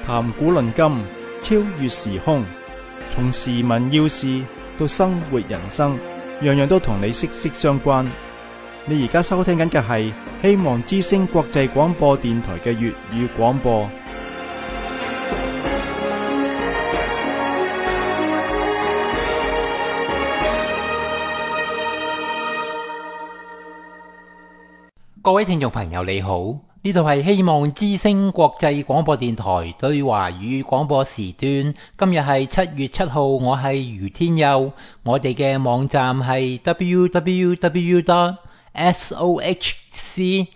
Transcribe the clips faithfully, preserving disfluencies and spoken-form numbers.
談古論今，超越時空，從時聞要事到生活人生，樣樣都同你息息相關。你而家收聽緊嘅係希望之聲國際廣播電台嘅粵語廣播。 各位聽眾朋友你好，呢度係希望之聲國際廣播電台對華語廣播時段。今日係七月七號，我係余天佑。我哋嘅網站係 double-u double-u double-u dot sohc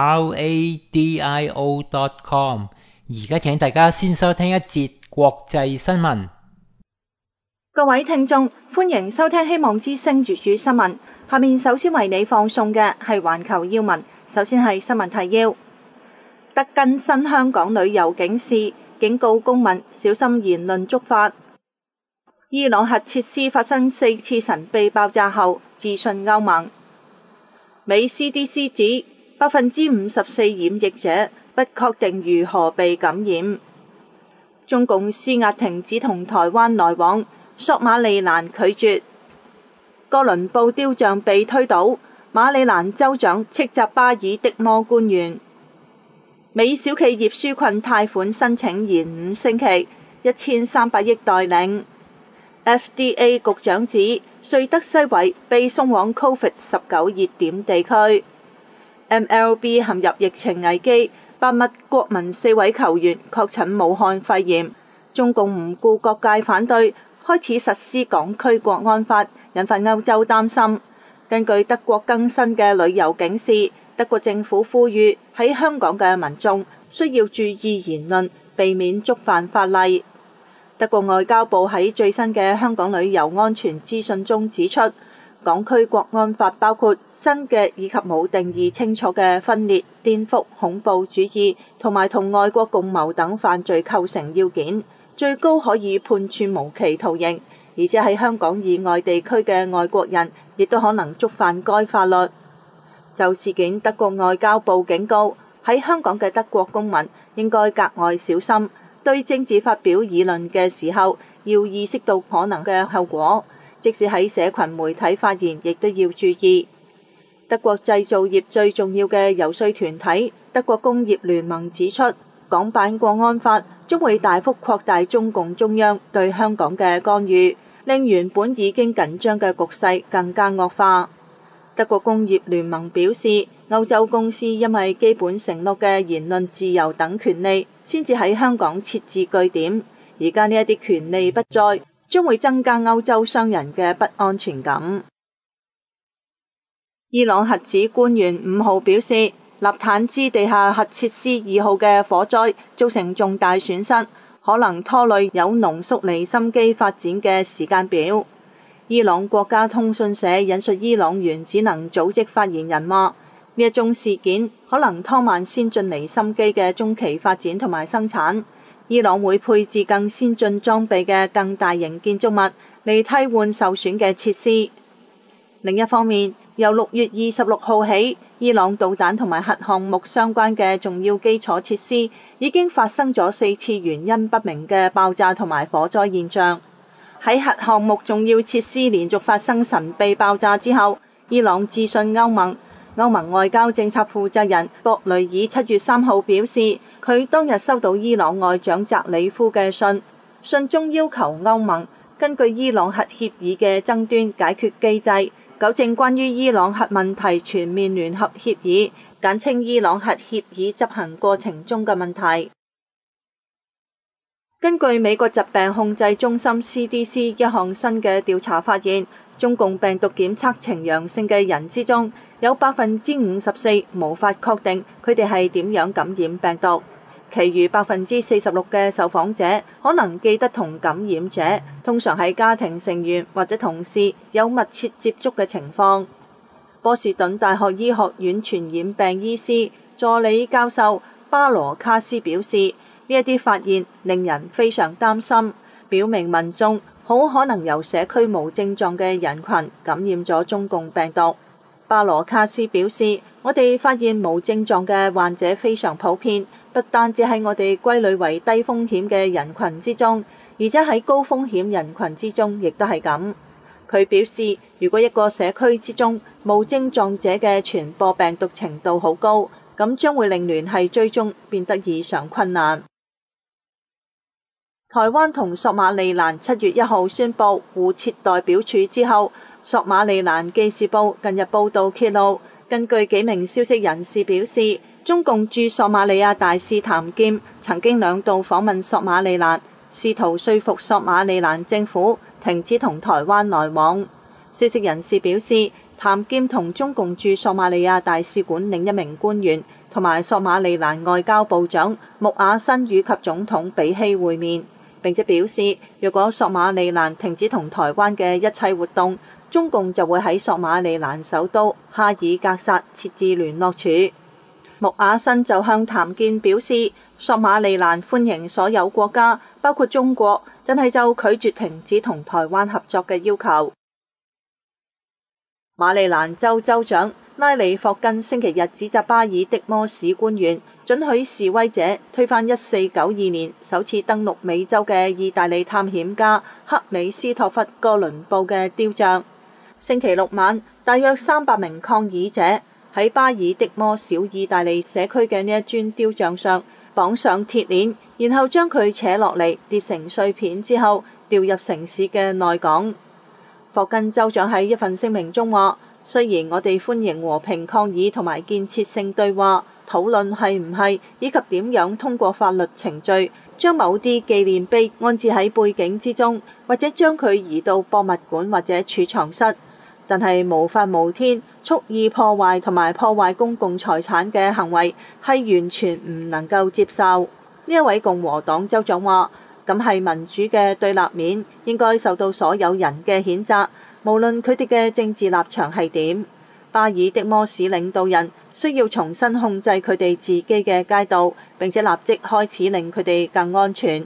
radio dot com。而家請大家先收聽一節國際新聞。 各位聽眾，歡迎收聽希望之聲粵語新聞。下面首先為你放送嘅係環球要聞。首先係新聞提要：德更新香港旅遊警示，警告公民小心言論觸發。伊朗核設施發生四次神秘爆炸後，致信歐盟。美 C D C 指百分之五十四染疫者不確定如何被感染。中共施壓停止同台灣來往，索馬利蘭拒絕。哥倫布雕像被推倒，馬里蘭州長斥責巴爾的摩官員。美小企業紓困貸款申請延五星期，一千三百億待領。F D A 局長指瑞德西韋被送往 Covid 十九 熱點地區。M L B 陷入疫情危機，白襪國民四位球員確診武漢肺炎。中共唔顧各界反對，開始實施港區國安法，引發歐洲擔心。根據德國更新嘅旅遊警示，德國政府呼籲喺香港嘅民眾需要注意言論，避免觸犯法例。德國外交部喺最新嘅香港旅遊安全資訊中指出，港區國安法包括新嘅以及冇定義清楚嘅分裂、顛覆、恐怖主義同埋同外國共謀等犯罪構成要件，最高可以判處無期徒刑，而且喺香港以外地區嘅外國人亦都可能觸犯該法律。就事件，德國外交部警告喺香港嘅德國公民應該格外小心，對政治發表議論嘅時候要意識到可能嘅後果，即使喺社群媒體發言亦都要注意。德國製造業最重要嘅遊說團體德國工業聯盟指出，港版國安法將會大幅擴大中共中央對香港嘅干預，令原本已經緊張嘅局勢更加惡化。德國工業聯盟表示，歐洲公司因為基本承諾嘅言論自由等權利，先至喺香港設置據點。而家呢一啲權利不在，將會增加歐洲商人嘅不安全感。伊朗核子官員五號表示，納坦茲地下核設施二號嘅火災造成重大損失，可能拖累有濃縮離心機發展嘅時間表。伊朗國家通訊社引述伊朗原子能組織發言人話，呢一宗事件可能拖慢先進離心機嘅中期發展同埋生產。伊朗會配置更先進裝備嘅更大型建築物嚟替換受損嘅設施。另一方面，由六月二十六號起，伊朗導彈同埋核項目相關嘅重要基礎設施已經發生咗四次原因不明嘅爆炸同埋火災現象。喺核項目重要設施連續發生神秘爆炸之後，伊朗致信歐盟。歐盟外交政策負責人博雷爾七月三號表示，佢當日收到伊朗外長澤里夫嘅信，信中要求歐盟根據伊朗核協議嘅爭端解決機制，糾正關於伊朗核問題全面聯合協議，簡稱伊朗核協議執行過程中嘅問題。根據美國疾病控制中心 C D C 一項新嘅調查發現，中共病毒檢測呈陽性嘅人之中，有百分之五十四無法確定佢哋係點樣感染病毒，其餘百分之四十六嘅受訪者可能記得同感染者通常係家庭成員或者同事有密切接觸嘅情況。波士頓大學醫學院傳染病醫師助理教授巴羅卡斯表示，呢一啲發現令人非常擔心，表明民眾好可能由社區無症狀嘅人群感染咗中共病毒。巴羅卡斯表示，我哋發現無症狀嘅患者非常普遍， 不單止喺我哋歸類為低風險嘅人群之中，而且喺高風險人群之中亦都係咁。佢表示，如果一個社區之中無症狀者嘅傳播病毒程度好高，咁將會令聯繫追蹤變得異常困難。台灣同索馬利蘭七月一號宣布互設代表處之後，索馬利蘭記事報近日報道揭露，根據幾名消息人士表示，中共駐索馬利亞大使譚劍曾經兩度訪問索馬利蘭，試圖說服索馬利蘭政府停止同台灣來往。消息人士表示，譚劍同中共駐索馬利亞大使館另一名官員同埋索馬利蘭外交部長穆亞新與及總統比希會面，並且表示，若果索馬利蘭停止同台灣嘅一切活動，中共就會喺索馬利蘭首都哈爾格薩設置聯絡處。穆亞新就向譚劍表示，索馬利蘭歡迎所有國家，包括中國，但係就拒絕停止同台灣合作嘅要求。馬里蘭州州長拉里霍根星期日指責巴爾的摩市官員准許示威者推翻一四九二年首次登陸美洲嘅意大利探險家克里斯托弗哥倫布嘅雕像。星期六晚，大約三百名抗議者喺巴爾的摩小意大利社區嘅呢一尊雕像上綁上鐵鏈，然後將佢扯落嚟跌成碎片之後掉入城市嘅內港。霍根州長喺一份聲明中話，雖然我哋歡迎和平抗議同埋建設性對話，討論係唔係以及點樣通過法律程序將某啲紀念碑安置喺背景之中，或者將佢移到博物館或者儲藏室，但係無法無天蓄意破壞同埋破壞公共財產嘅行為係完全唔能夠接受。呢一位共和黨州長話，咁係民主嘅對立面，應該受到所有人嘅譴責，無論佢哋嘅政治立場係點。巴爾的摩市領導人需要重新控制佢哋自己嘅街道，並且立即開始令佢哋更安全。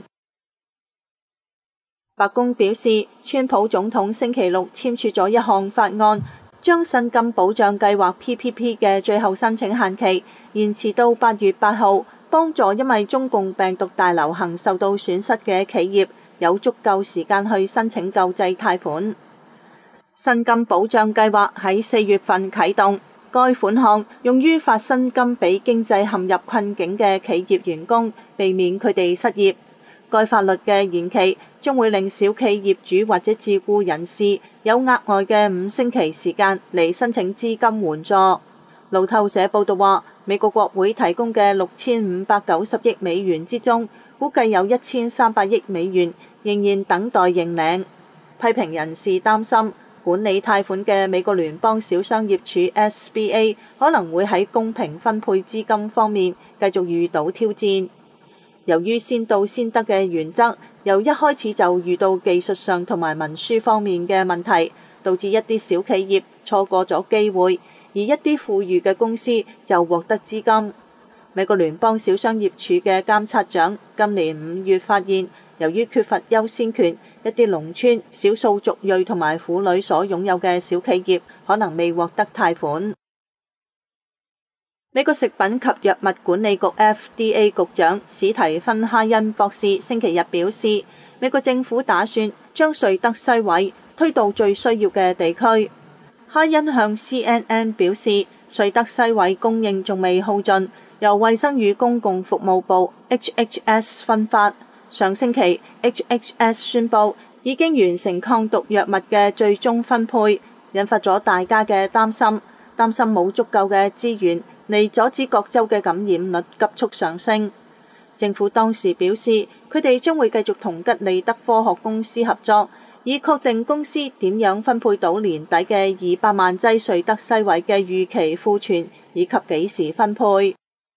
白宮表示，川普總統星期六簽署咗一項法案，將薪金保障計劃 P P P 嘅最後申請限期延遲到八月八號。幫助因為中共病毒大流行受到損失嘅企業有足夠時間去申請救濟貸款。薪金保障計劃喺四月份啟動，該款項用於發薪金俾經濟陷入困境嘅企業員工，避免佢哋失業。該法律嘅延期將會令小企業主或者自僱人士有額外嘅五星期時間嚟申請資金援助。路透社報道話，美國國會提供嘅六千五百九十億美元之中，估計有一千三百億美元仍然等待認領。批評人士擔心，管理貸款嘅美國聯邦小商業署 S B A 可能會喺公平分配資金方面繼續遇到挑戰。由於先到先得嘅原則，由一開始就遇到技術上同埋文書方面嘅問題，導致一啲小企業錯過咗機會。而一啲富裕嘅公司就獲得資金。美國聯邦小商業署嘅監察長今年五月發現，由於缺乏優先權，一啲農村、少數族裔同埋婦女所擁有嘅小企業可能未獲得貸款。美國食品及藥物管理局 F D A 局長史提芬哈恩博士星期日表示，美國政府打算將瑞德西韋推到最需要嘅地區。哈恩向 C N N 表示，瑞德西韋供應仲未耗盡，由衛生與公共服務部 H H S 分發。上星期 H H S 宣布已經完成抗毒藥物嘅最終分配，引發咗大家嘅擔心，擔心冇足夠嘅資源嚟阻止各州嘅感染率急速上升。政府當時表示，佢哋將會繼續同吉利德科學公司合作，以確定公司點樣分配到年底嘅二百萬劑瑞德西韋嘅預期庫存，以及幾時分配。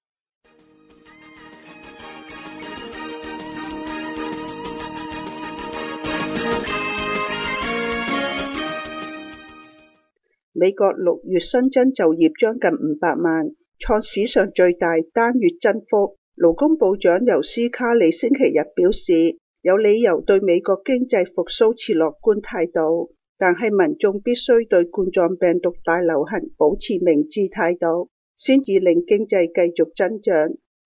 美國六月新增就業將近五百萬，創史上最大單月增幅。勞工部長尤斯卡利星期日表示，有理由對美國經濟復甦持樂觀態度，但係民眾必須對冠狀病毒大流行保持明智態度，先至令經濟繼續增長。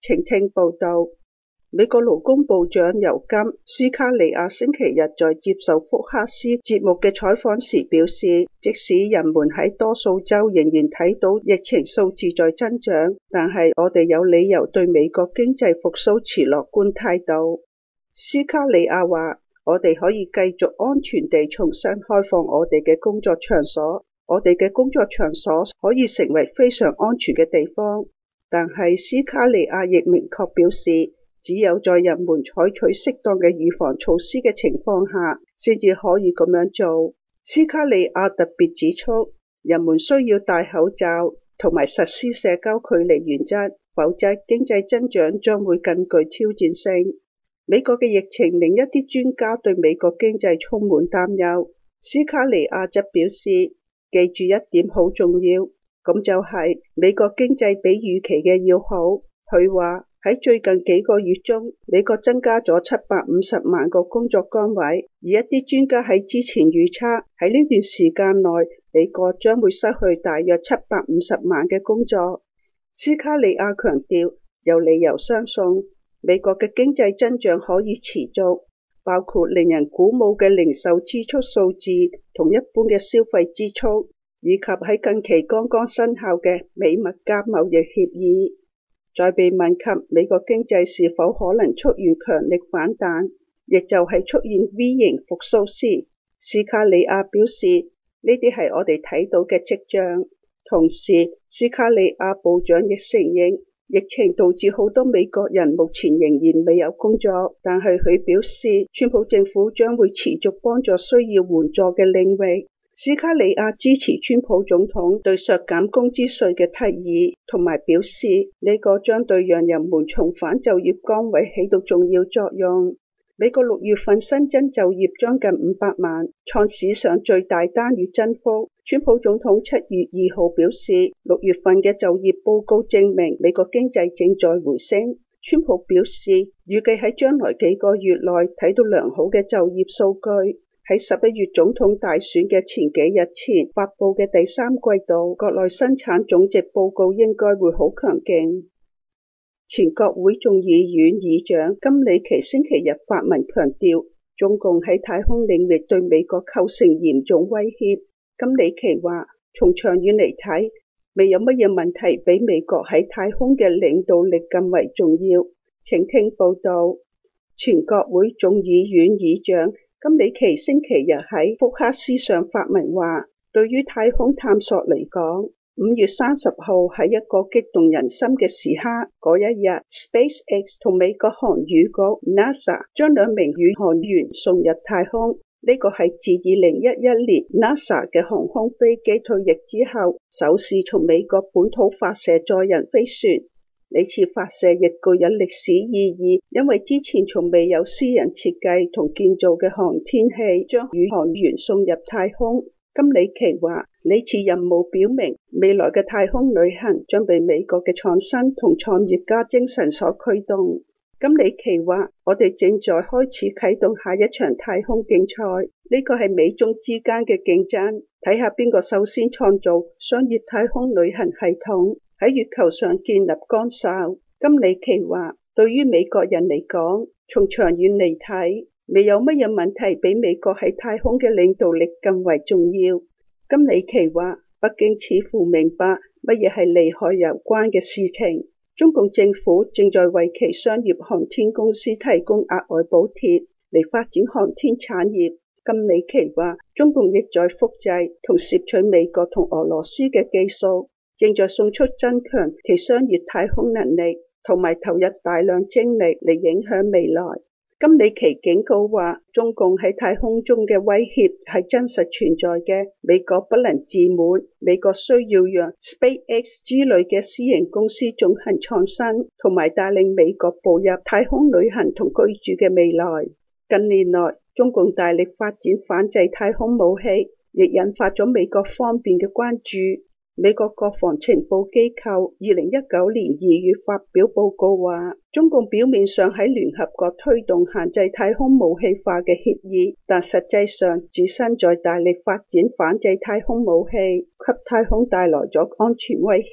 請聽報道。美國勞工部長尤金·斯卡利亞星期日在接受福克斯節目嘅採訪時表示，即使人們喺多數州仍然睇到疫情數字在增長，但係我哋有理由對美國經濟復甦持樂觀態度。斯卡利亞話，我哋可以繼續安全地重新開放我哋嘅工作場所，我哋嘅工作場所可以成為非常安全嘅地方。但係斯卡利亞亦明確表示，只有在人們採取適當嘅預防措施嘅情況下，先至可以咁樣做。斯卡利亞特別指出，人們需要戴口罩同埋實施社交距離原則，否則經濟增長將會更具挑戰性。美國嘅疫情令一啲專家對美國經濟充滿擔憂。斯卡利亞則表示，記住一點好重要，咁就係美國經濟比預期嘅要好。佢話，喺最近幾個月中，美國增加咗七百五十萬個工作崗位，而一啲專家喺之前預測，喺呢段時間內，美國將會失去大約七百五十萬嘅工作。斯卡利亞強調，有理由相信美國嘅經濟增長可以持續，包括令人鼓舞嘅零售支出數字同一般嘅消費支出，以及喺近期剛剛生效嘅美墨加貿易協議。在被問及美國經濟是否可能出現強力反彈，亦就係出現 V 型復甦時，斯卡利亞表示呢啲係我哋睇到嘅跡象。同時，斯卡利亞部長亦承認疫情導致好多美國人目前仍然未有工作，但係佢表示川普政府將會持續幫助需要援助嘅領域。斯卡利亞支持川普總統對削減工資稅嘅提議，同埋表示呢個將對讓人們重返就業崗位起到重要作用。美國六月份新增就業將近五百萬，創史上最大單月增幅。川普總統七月二號表示，六月份嘅就業報告證明美國經濟正在回升。川普表示，預計喺將來幾個月內睇到良好嘅就業數據。喺十一月總統大選嘅前幾日前發佈嘅第三季度國內生產總值報告應該會好強勁。前國會眾議院議長金里奇星期日發文強調，中共喺太空領域對美國構成嚴重威脅。金里奇話，從長遠嚟睇，未有乜嘢問題比美國喺太空嘅領導力更為重要。請聽報道。前國會眾議院議長金里奇星期日喺福克斯上發文話，對於太空探索嚟講，五月三十號係一個激動人心嘅時刻。嗰一日 ，SpaceX 同美國航宇局 NASA 將兩名宇航員送入太空。呢個係自二零一一年 NASA 嘅航空飛機退役之後，首次從美國本土發射載人飛船。呢次發射亦具有歷史意義，因為之前從未有私人設計同建造嘅航天器將宇航員送入太空。金里奇話，呢次任務表明未來嘅太空旅行將被美國嘅創新同創業家精神所驅動。金里奇話，我哋正在開始啟動下一場太空競賽，呢個係美中之間嘅競爭，睇下邊個首先創造商業太空旅行系統，喺月球上建立崗哨。金里奇話，對於美國人嚟講，從長遠嚟睇，未有乜嘢問題比美國喺太空嘅領導力更為重要。金里奇話，北京似乎明白乜嘢係利害攸關嘅事情。中共政府正在為其商業航天公司提供額外補貼嚟發展航天產業。金里奇話，中共亦在複製同攝取美國同俄羅斯嘅技術，正在送出增強其商業太空能力，同埋投入大量精力嚟影響未來。金里奇警告話，中共喺太空中嘅威脅係真實存在嘅，美國不能自滿，美國需要讓 SpaceX 之類嘅私營公司進行創新，同埋帶領美國步入太空旅行同居住嘅未來。近年來，中共大力發展反制太空武器，亦引發咗美國方面嘅關注。美國國防情報機構二零一九年二月發表報告話，中共表面上喺聯合國推動限制太空武器化嘅協議，但實際上自身在大力發展反制太空武器，給太空帶來咗安全威脅。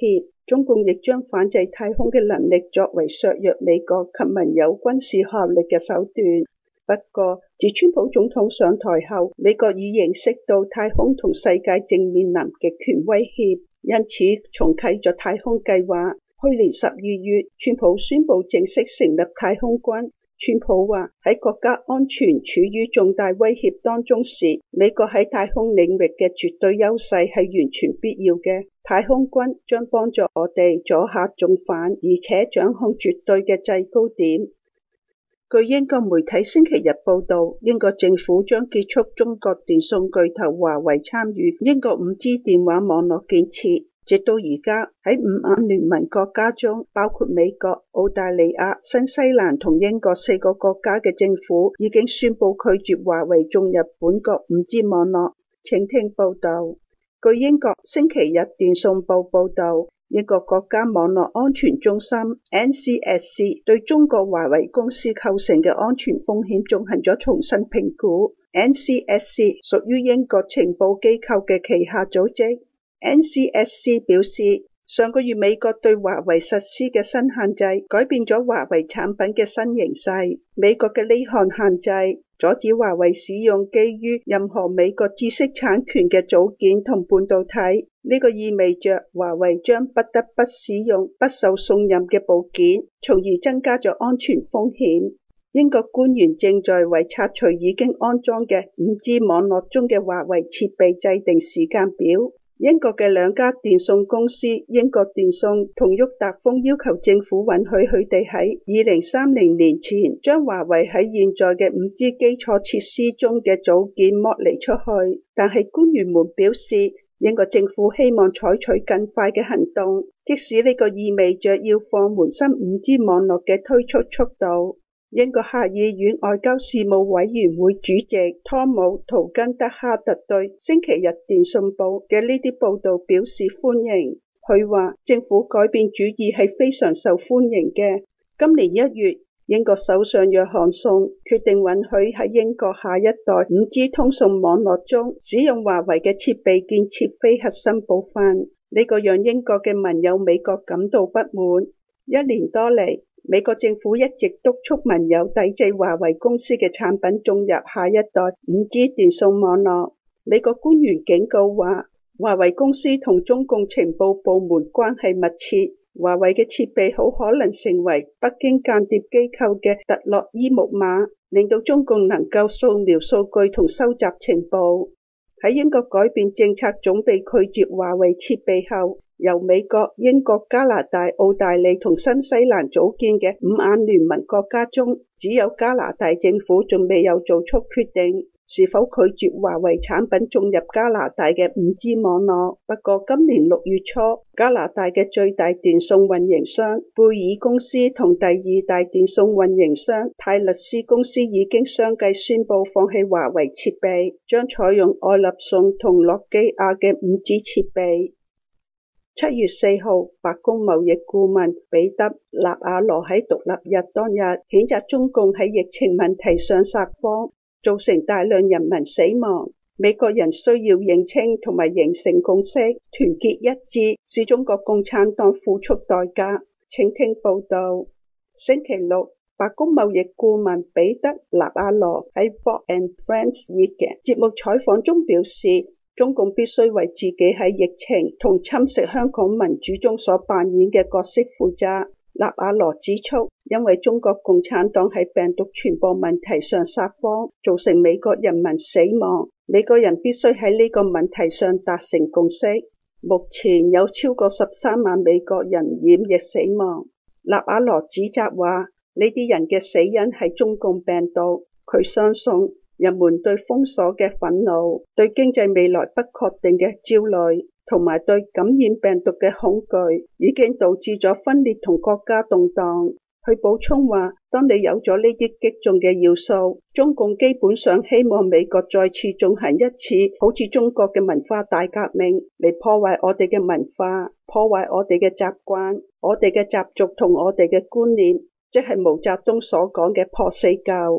中共亦將反制太空嘅能力作為削弱美國及盟友軍事效力嘅手段。不過，自川普總統上台後，美國已認識到太空同世界正面臨極權威脅，因此重啟咗太空計劃。去年十二月，川普宣布正式成立太空軍。川普話喺國家安全處於重大威脅當中時，美國喺太空領域嘅絕對優勢係完全必要嘅。太空軍將幫助我哋阻嚇重犯，而且掌控絕對嘅制高點。據英國媒體星期日報道，英國政府將結束中國電信巨頭華為參與英國 五 G 電話網絡建設。直到而家，喺五眼聯盟國家中，包括美國、澳大利亞、新西蘭同英國四個國家嘅政府已經宣布拒絕華為進入本國 五 G 網絡。請聽報道。據英國星期日電訊報報道，英國國家網絡安全中心 N C S C 對中國華為公司構成嘅安全風險進行咗重新評估。N C S C 屬於英國情報機構嘅旗下組織。N C S C 表示，上個月美國對華為實施嘅新限制改變咗華為產品嘅新形勢。美國嘅呢項限制阻止華為使用基於任何美國知識產權嘅組件同半導體，呢個意味着華為將不得不使用不受信任嘅部件，從而增加咗安全風險。英國官員正在為拆除已經安裝嘅 五 G 網絡中嘅華為設備制定時間表。英國嘅兩家電信公司英國電信同沃達豐要求政府允許佢哋喺二零三零年前將華為喺現在嘅 五 G 基礎設施中嘅組件剝離出去，但係官員們表示，英國政府希望採取更快嘅行動，即使呢個意味着要放緩新 五 G 網絡嘅推出速度。英國下議院外交事務委員會主席湯姆·圖根德哈特對星期日電訊報嘅呢啲報道表示歡迎。佢話政府改變主意係非常受歡迎嘅。今年一月，英國首相約翰遜決定允許喺英國下一代 五 G 通訊網絡中使用華為嘅設備建設非核心部分，呢個讓英國嘅盟友美國感到不滿。一年多嚟，美國政府一直督促盟友抵制華為公司嘅產品進入下一代 五 G 電信網絡。美國官員警告話，華為公司同中共情報部門關係密切，華為嘅設備好可能成為北京間諜機構嘅特洛伊木馬，令到中共能夠掃描數據同收集情報。喺英國改變政策準備拒絕華為設備後，由美國、英國、加拿大、澳大利同新西蘭組建嘅五眼聯盟國家中，只有加拿大政府仲未有做出決定，是否拒絕華為產品進入加拿大嘅 五 G 網絡。不過今年六月初，加拿大嘅最大電信運營商貝爾公司同第二大電信運營商泰勒斯公司已經相繼宣布放棄華為設備，將採用愛立信同諾基亞嘅 五 G 設備。七月四號，白宮貿易顧問彼得納瓦羅喺獨立日當日譴責中共喺疫情問題上撒謊，造成大量人民死亡。美國人需要認清同埋形成共識，團結一致，使中國共產黨付出代價。請聽報道。星期六，白宮貿易顧問彼得納瓦羅喺 Fox and Friends Weekend 節目採訪中表示，中共必須為自己喺疫情同侵蝕香港民主中所扮演嘅角色負責。納瓦羅指出，因為中國共產黨喺病毒傳播問題上撒謊，造成美國人民死亡。美國人必須喺呢個問題上達成共識。目前有超過十三萬美國人染疫死亡。納瓦羅指責話，呢啲人嘅死因係中共病毒。佢相信人們對封鎖嘅憤怒、對經濟未來不確定嘅焦慮，同埋對感染病毒嘅恐懼，已經導致咗分裂同國家動盪。佢補充話，當你有咗呢啲擊中嘅要素，中共基本上希望美國再次進行一次好似中國嘅文化大革命，嚟破壞我哋嘅文化，破壞我哋嘅習慣、我哋嘅習俗同我哋嘅觀念，即係毛澤東所講嘅破四舊。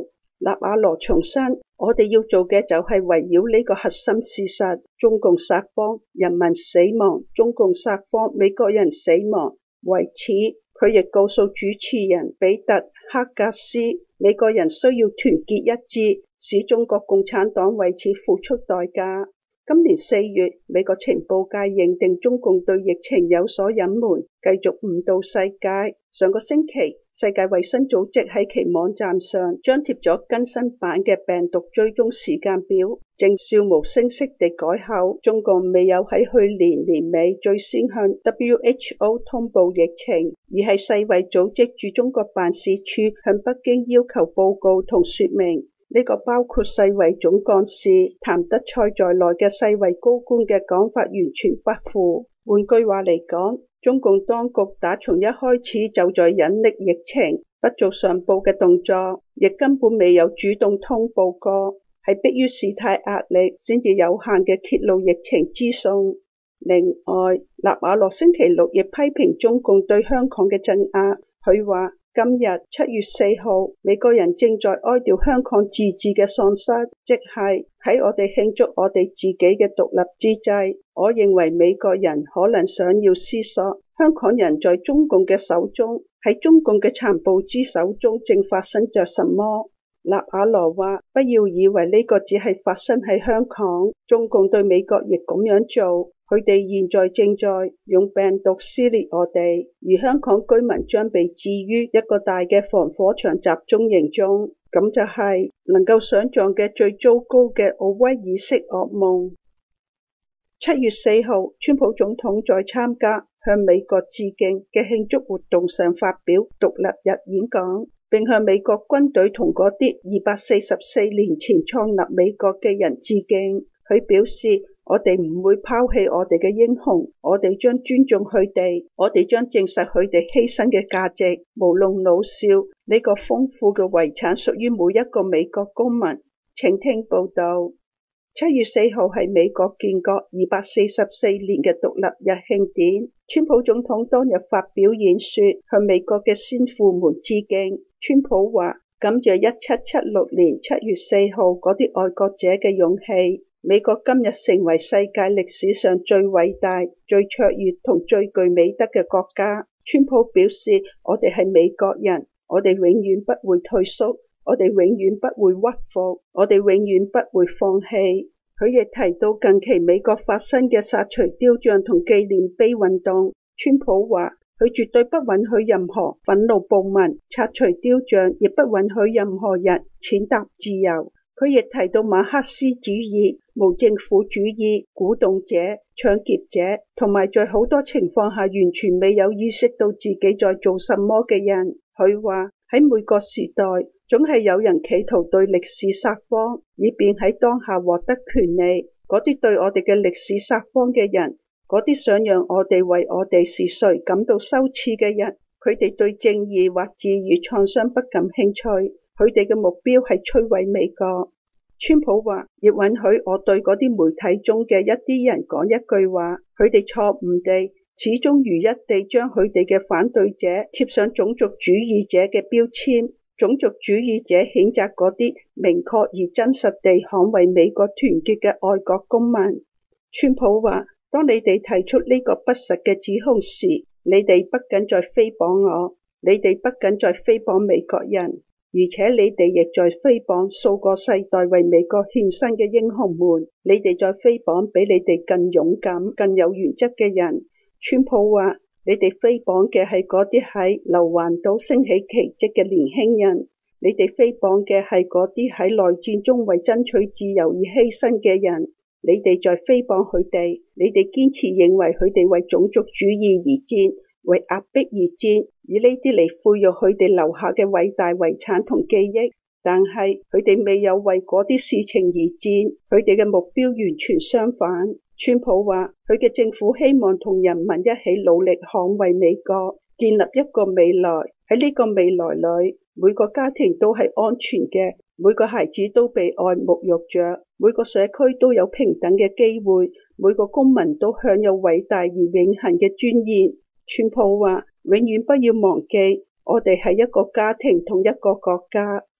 納瓦羅重申，我哋要做嘅就係圍繞呢個核心事實：中共撒謊，人民死亡；中共撒謊，美國人死亡。為此，佢亦告訴主持人比特·克格斯，美國人需要團結一致，使中國共產黨為此付出代價。今年四月，美國情報界認定中共對疫情有所隱瞞，繼續誤導世界。上個星期，世界衛生組織喺其網站上張貼咗更新版嘅病毒追蹤時間表，正悄無聲息地改口。中共未有喺去年年尾最先向 W H O 通報疫情，而係世衛組織駐中國辦事處向北京要求報告同說明。呢個包括世衛總幹事譚德塞在內嘅世衛高官嘅講法完全不符。換句話嚟講，中共當局打從一開始就在隱匿疫情，不做上報嘅動作，亦根本未有主動通報過，係迫於事態壓力先至有限嘅揭露疫情資訊。另外，納瓦羅星期六亦批評中共對香港嘅鎮壓，佢話：今日七月四號，美國人正在哀悼香港自治嘅喪失，即係喺我哋慶祝我哋自己嘅獨立之際，我認為美國人可能想要思索香港人在中共嘅手中，喺中共嘅殘暴之手中正發生着什麼。納瓦羅話：不要以為呢個只係發生喺香港，中共對美國亦咁樣做。佢哋現在正在用病毒撕裂我哋，而香港居民將被置於一個大嘅防火牆集中營中，咁就係能夠想象嘅最糟糕嘅奧威爾式噩夢。七月四號，川普總統在參加向美國致敬嘅慶祝活動上發表獨立日演講，並向美國軍隊同嗰啲二百四十四年前創立美國嘅人致敬。佢表示：我哋唔會拋棄我哋嘅英雄，我哋將尊重佢哋，我哋將證實佢哋犧牲嘅價值。無論老少，呢個豐富嘅遺產屬於每一個美國公民。請聽報道。七月四號係美國建國二百四十四年嘅獨立日慶典。川普總統當日發表演說，向美國嘅先父們致敬。川普話：感謝一七七六年七月四號嗰啲愛國者嘅勇氣。美國今日成為世界歷史上最偉大、最卓越同最具美德嘅國家。川普表示：我哋係美國人，我哋永遠不會退縮，我哋永遠不會屈服，我哋永遠不會放棄。佢亦提到近期美國發生嘅殺除雕像同紀念碑運動。川普話：佢絕對不允許任何憤怒暴民拆除雕像，亦不允許任何人踐踏自由。佢亦提到馬克思主義、無政府主義、鼓動者、搶劫者，同埋在好多情況下完全未有意識到自己在做什麼嘅人。佢話喺每個時代，總係有人企圖對歷史撒謊，以便喺當下獲得權利。嗰啲對我哋嘅歷史撒謊嘅人，嗰啲想讓我哋為我哋是誰感到羞恥嘅人，佢哋對正義或治愈創傷不感興趣。佢哋嘅目標係摧毀美國。川普話：亦允許我對嗰啲媒體中嘅一啲人講一句話，佢哋錯誤地始終如一地將佢哋嘅反對者貼上種族主義者嘅標籤。種族主義者譴責嗰啲明確而真實地捍衛美國團結嘅愛國公民。川普話：當你哋提出呢個不實嘅指控時，你哋不僅在誹謗我，你哋不僅在誹謗美國人，而且你哋亦在誹謗數個世代為美國獻身嘅英雄們，你哋在誹謗比你哋更勇敢、更有原則嘅人。川普話：你哋誹謗嘅係嗰啲喺硫磺島升起奇蹟嘅年輕人，你哋誹謗嘅係嗰啲喺內戰中為爭取自由而犧牲嘅人，你哋在誹謗佢哋，你哋堅持認為佢哋為種族主義而戰，為壓迫而戰，以呢啲嚟賦予佢哋留下嘅偉大遺產同記憶，但係佢哋未有為嗰啲事情而戰，佢哋嘅目標完全相反。川普話：佢嘅政府希望同人民一起努力捍衛美國，建立一個未來。喺呢個未來裏，每個家庭都係安全嘅，每個孩子都被愛沐浴着，每個社區都有平等嘅機會，每個公民都享有偉大而永恆嘅尊嚴。川普話：永遠不要忘記，我哋係一個家庭同一個國家。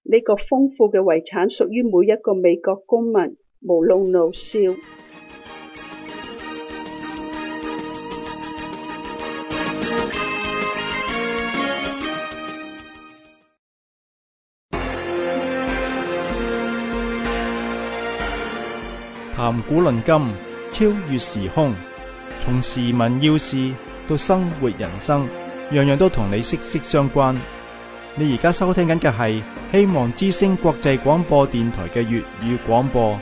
呢個豐富嘅遺產屬於每一個美國公民，無論老少。 談古論今，超越時空，從時聞要事到生活人生，樣樣都同你息息相關。你而家收聽緊嘅係希望之聲國際廣播電台嘅粵語廣播。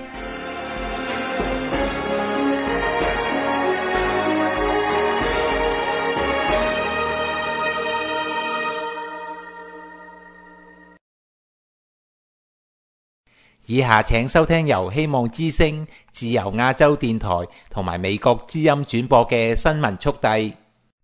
以下請收聽由希望之聲、自由亞洲電台同埋美國之音轉播嘅新聞速遞。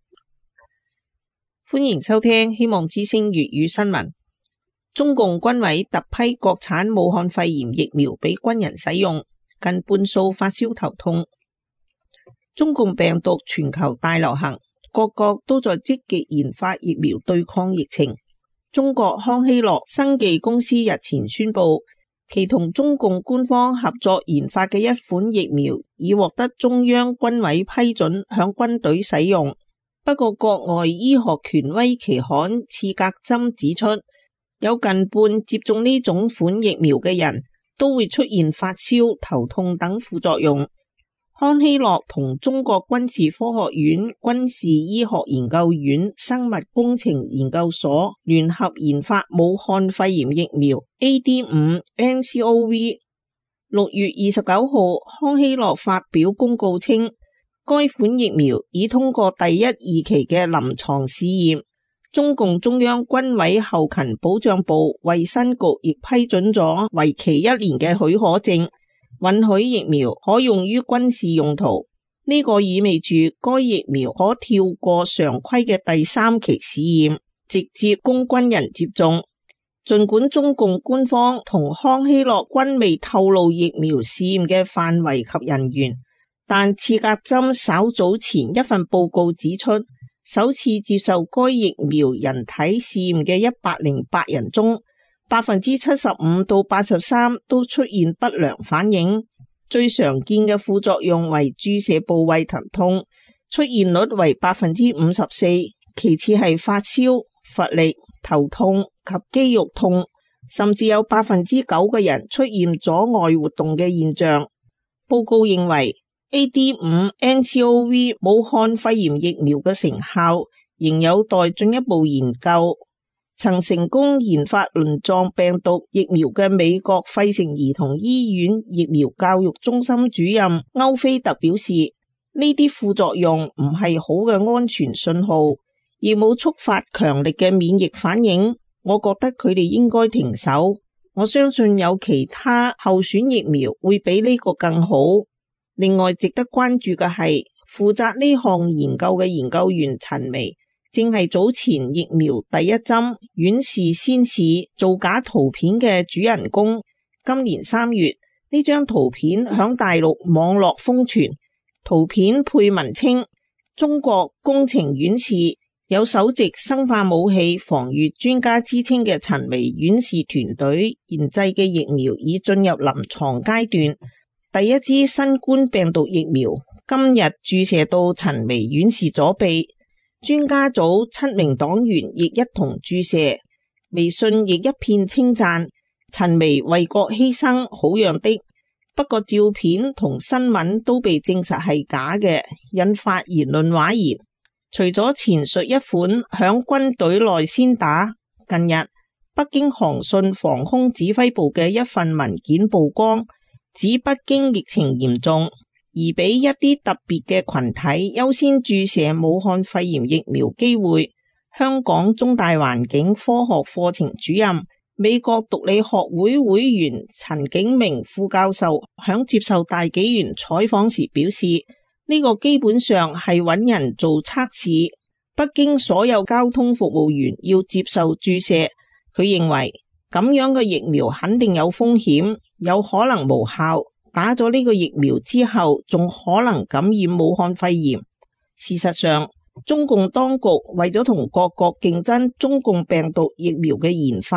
歡迎收聽希望之聲粵語新聞。中共軍委特批國產武漢肺炎疫苗俾軍人使用，近半數發燒頭痛。中共病毒全球大流行，各國都在積極研發疫苗對抗疫情。中國康希諾生技公司日前宣布，其同中共官方合作研發嘅一款疫苗已獲得中央軍委批准向軍隊使用。不過國外醫學權威期刊《刺格針》指出，有近半接種呢種款疫苗嘅人都會出現發燒、頭痛等副作用。康希諾同中國軍事科學院軍事醫學研究院生物工程研究所聯合研發武漢肺炎疫苗 A D 五 N C O V。 六月二十九號，康希諾發表公告稱，該款疫苗已通過第一二期嘅臨床試驗。中共中央軍委後勤保障部衛生局亦批准咗為期一年嘅許可證，允許疫苗可用於軍事用途。呢、這個意味住該疫苗可跳過常規嘅第三期試驗，直接供軍人接種。盡管中共官方同康希諾均未透露疫苗試驗嘅範圍及人員，但刺格針稍早前一份報告指出，首次接受該疫苗人體試驗嘅一百零八人中，百分之七十五到八十三都出現不良反應，最常見嘅副作用為注射部位疼痛，出現率為百分之五十四，其次係發燒、乏力、頭痛及肌肉痛，甚至有百分之九嘅人出現阻礙活動嘅現象。報告認為 A D 五 N C O V 武漢肺炎疫苗嘅成效仍有待進一步研究。曾成功研發輪狀病毒疫苗嘅美國費城兒童醫院疫苗教育中心主任歐菲特表示，呢啲副作用唔係好嘅安全信號，而冇觸發強力嘅免疫反應。我覺得佢哋應該停手。我相信有其他候選疫苗會比呢個更好。另外值得關注嘅係，負責呢項研究嘅研究員陳薇，正係早前疫苗第一針阮氏先試造假圖片嘅主人公。今年三月，呢張圖片響大陸網絡瘋傳，圖片配文稱中國工程院士，有首席生化武器防禦專家之稱嘅陳薇院士團隊研製嘅疫苗已進入臨床階段。第一支新冠病毒疫苗今日注射到陳薇院士左臂，專家組七名黨員亦一同注射。微信亦一片稱讚陳薇為國犧牲，好樣的。不過照片同新聞都被證實係假嘅，引發言論譁然。除咗前述一款響軍隊內先打，近日北京航信防空指揮部嘅一份文件曝光，指北京疫情嚴重，而俾一啲特別嘅群體優先注射武漢肺炎疫苗機會。香港中大環境科學課程主任、美國毒理學會會員陳景明副教授響接受大紀元採訪時表示，呢個基本上係揾人做測試。北京所有交通服務員要接受注射，佢認為咁樣嘅疫苗肯定有風險，有可能無效。打咗呢個疫苗之後，仲可能感染武漢肺炎。事實上，中共當局為咗同各國競爭中共病毒疫苗嘅研發，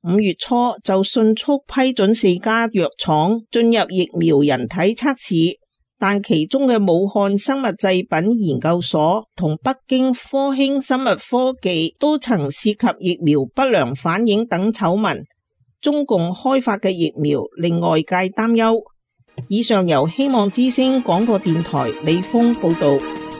五月初就迅速批准四家藥廠進入疫苗人體測試，但其中嘅武漢生物製品研究所同北京科興生物科技都曾涉及疫苗不良反應等醜聞，中共開發嘅疫苗令外界擔憂。以上由希望之聲廣播電台李峰報道。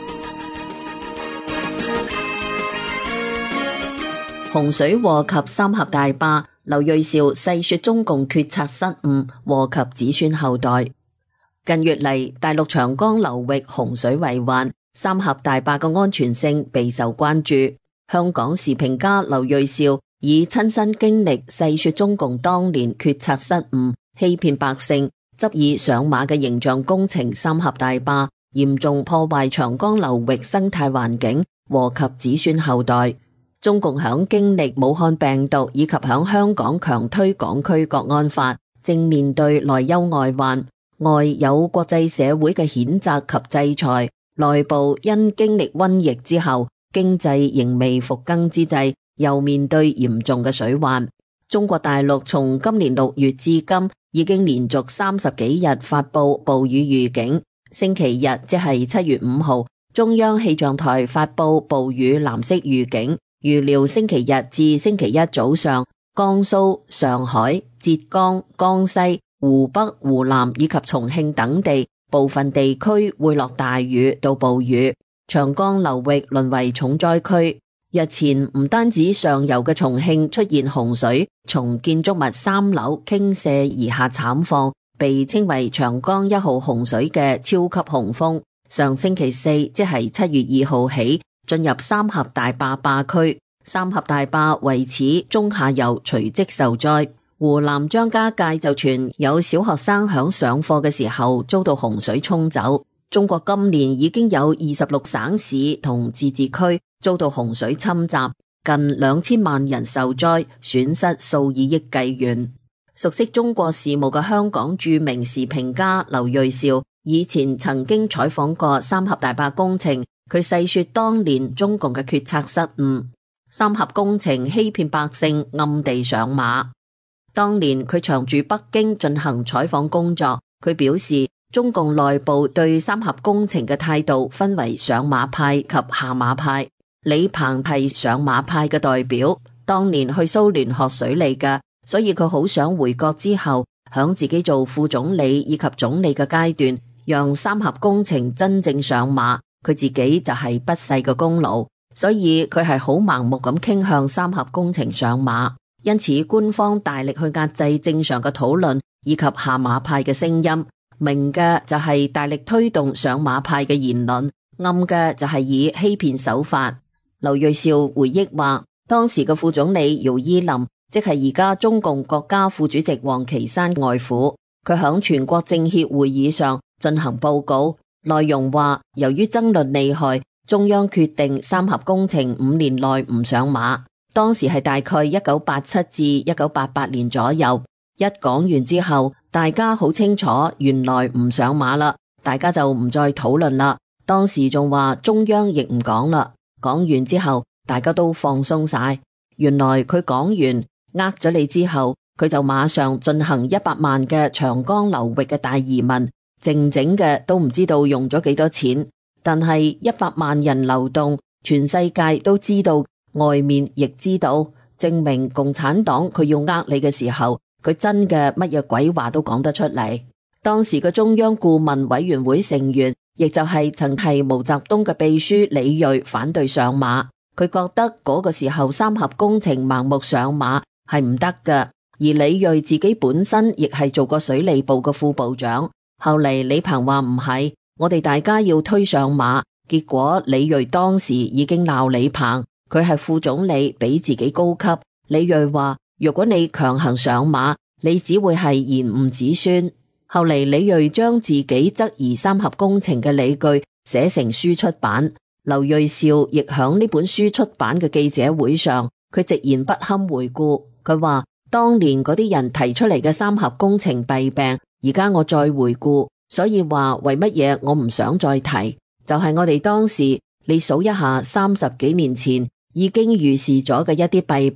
洪水禍及三峽大壩，劉銳紹細說中共決策失誤，禍及子孫後代。近月嚟，大陸長江流域洪水為患，三峽大壩嘅安全性備受關注。香港時評家劉銳紹以親身經歷細說中共當年決策失誤、欺騙百姓、執意上馬嘅形象工程三峽大壩，嚴重破壞長江流域生態環境，禍及子孫後代。中共響經歷武漢病毒以及響香港強推港區國安法，正面對內憂外患，外有國際社會嘅譴責及制裁，內部因經歷瘟疫之後，經濟仍未復更之際，又面對嚴重嘅水患。中國大陸從今年六月至今，已經連續三十幾日發布暴雨預警。星期日即係七月五號，中央氣象台發布暴雨藍色預警。預料星期日至星期一早上，江蘇、上海、浙江、江西、湖北、湖南以及重慶等地部分地區會落大雨到暴雨，長江流域淪為重災區。日前唔單止上游嘅重慶出現洪水，從建築物三樓傾瀉而下慘況，被稱為長江一號洪水嘅超級洪峰。上星期四即係七月二號起，進入三峽大壩壩區，三峽大壩為此中下游隨即受災。湖南張家界就傳有小學生響上課嘅時候遭到洪水沖走。中國今年已經有二十六省市同自治區遭到洪水侵襲，近兩千萬人受災，損失數以億計元。熟悉中國事務嘅香港著名時評家劉銳紹以前曾經採訪過三峽大壩工程。佢細說當年中共嘅決策失誤，三峽工程欺騙百姓，暗地上馬。當年佢長駐北京進行採訪工作，佢表示中共內部對三峽工程嘅態度分為上馬派及下馬派。李鵬係上馬派嘅代表，當年去蘇聯學水利嘅，所以佢好想回國之後，響自己做副總理以及總理嘅階段，讓三峽工程真正上馬。佢自己就係不細嘅功勞，所以佢係好盲目咁傾向三峽工程上馬。因此官方大力去壓制正常嘅討論以及下馬派嘅聲音，明嘅就係大力推動上馬派嘅言論，暗嘅就係以欺騙手法。劉銳紹回憶話，當時嘅副總理姚依林，即係而家中共國家副主席王岐山外父，佢響全國政協會議上進行報告。內容話，由於爭論厲害，中央決定三峽工程五年內唔上馬。當時係大概一九八七至一九八八年左右。一講完之後，大家好清楚，原來唔上馬啦，大家就唔再討論啦。當時仲話中央亦唔講啦。講完之後，大家都放鬆晒。原來佢講完呃咗你之後，佢就馬上進行一百萬嘅長江流域嘅大移民。靜靜嘅都唔知道用咗幾多錢，但係一百萬人流動，全世界都知道，外面亦知道，證明共產黨佢要呃你嘅時候，佢真嘅乜嘢鬼話都講得出嚟。當時嘅中央顧問委員會成員，亦就係曾係毛澤東嘅秘書李銳反對上馬，佢覺得嗰個時候三峽工程盲目上馬係唔得㗎，而李銳自己本身亦係做過水利部嘅副部長。後嚟李鵬話唔係，我哋大家要推上馬，結果李銳當時已經鬧李鵬，佢係副總理比自己高級。李銳話，如果你強行上馬，你只會係延誤子孫。後嚟李銳將自己質疑三峽工程嘅理據寫成書出版，劉銳紹亦響呢本書出版嘅記者會上，佢直言不堪回顧，佢話當年嗰啲人提出嚟嘅三峽工程弊病，而家我再回顧，所以話為乜嘢我唔想再提，就係我哋當時，你數一下三十幾年前已經預示咗嘅一啲弊病，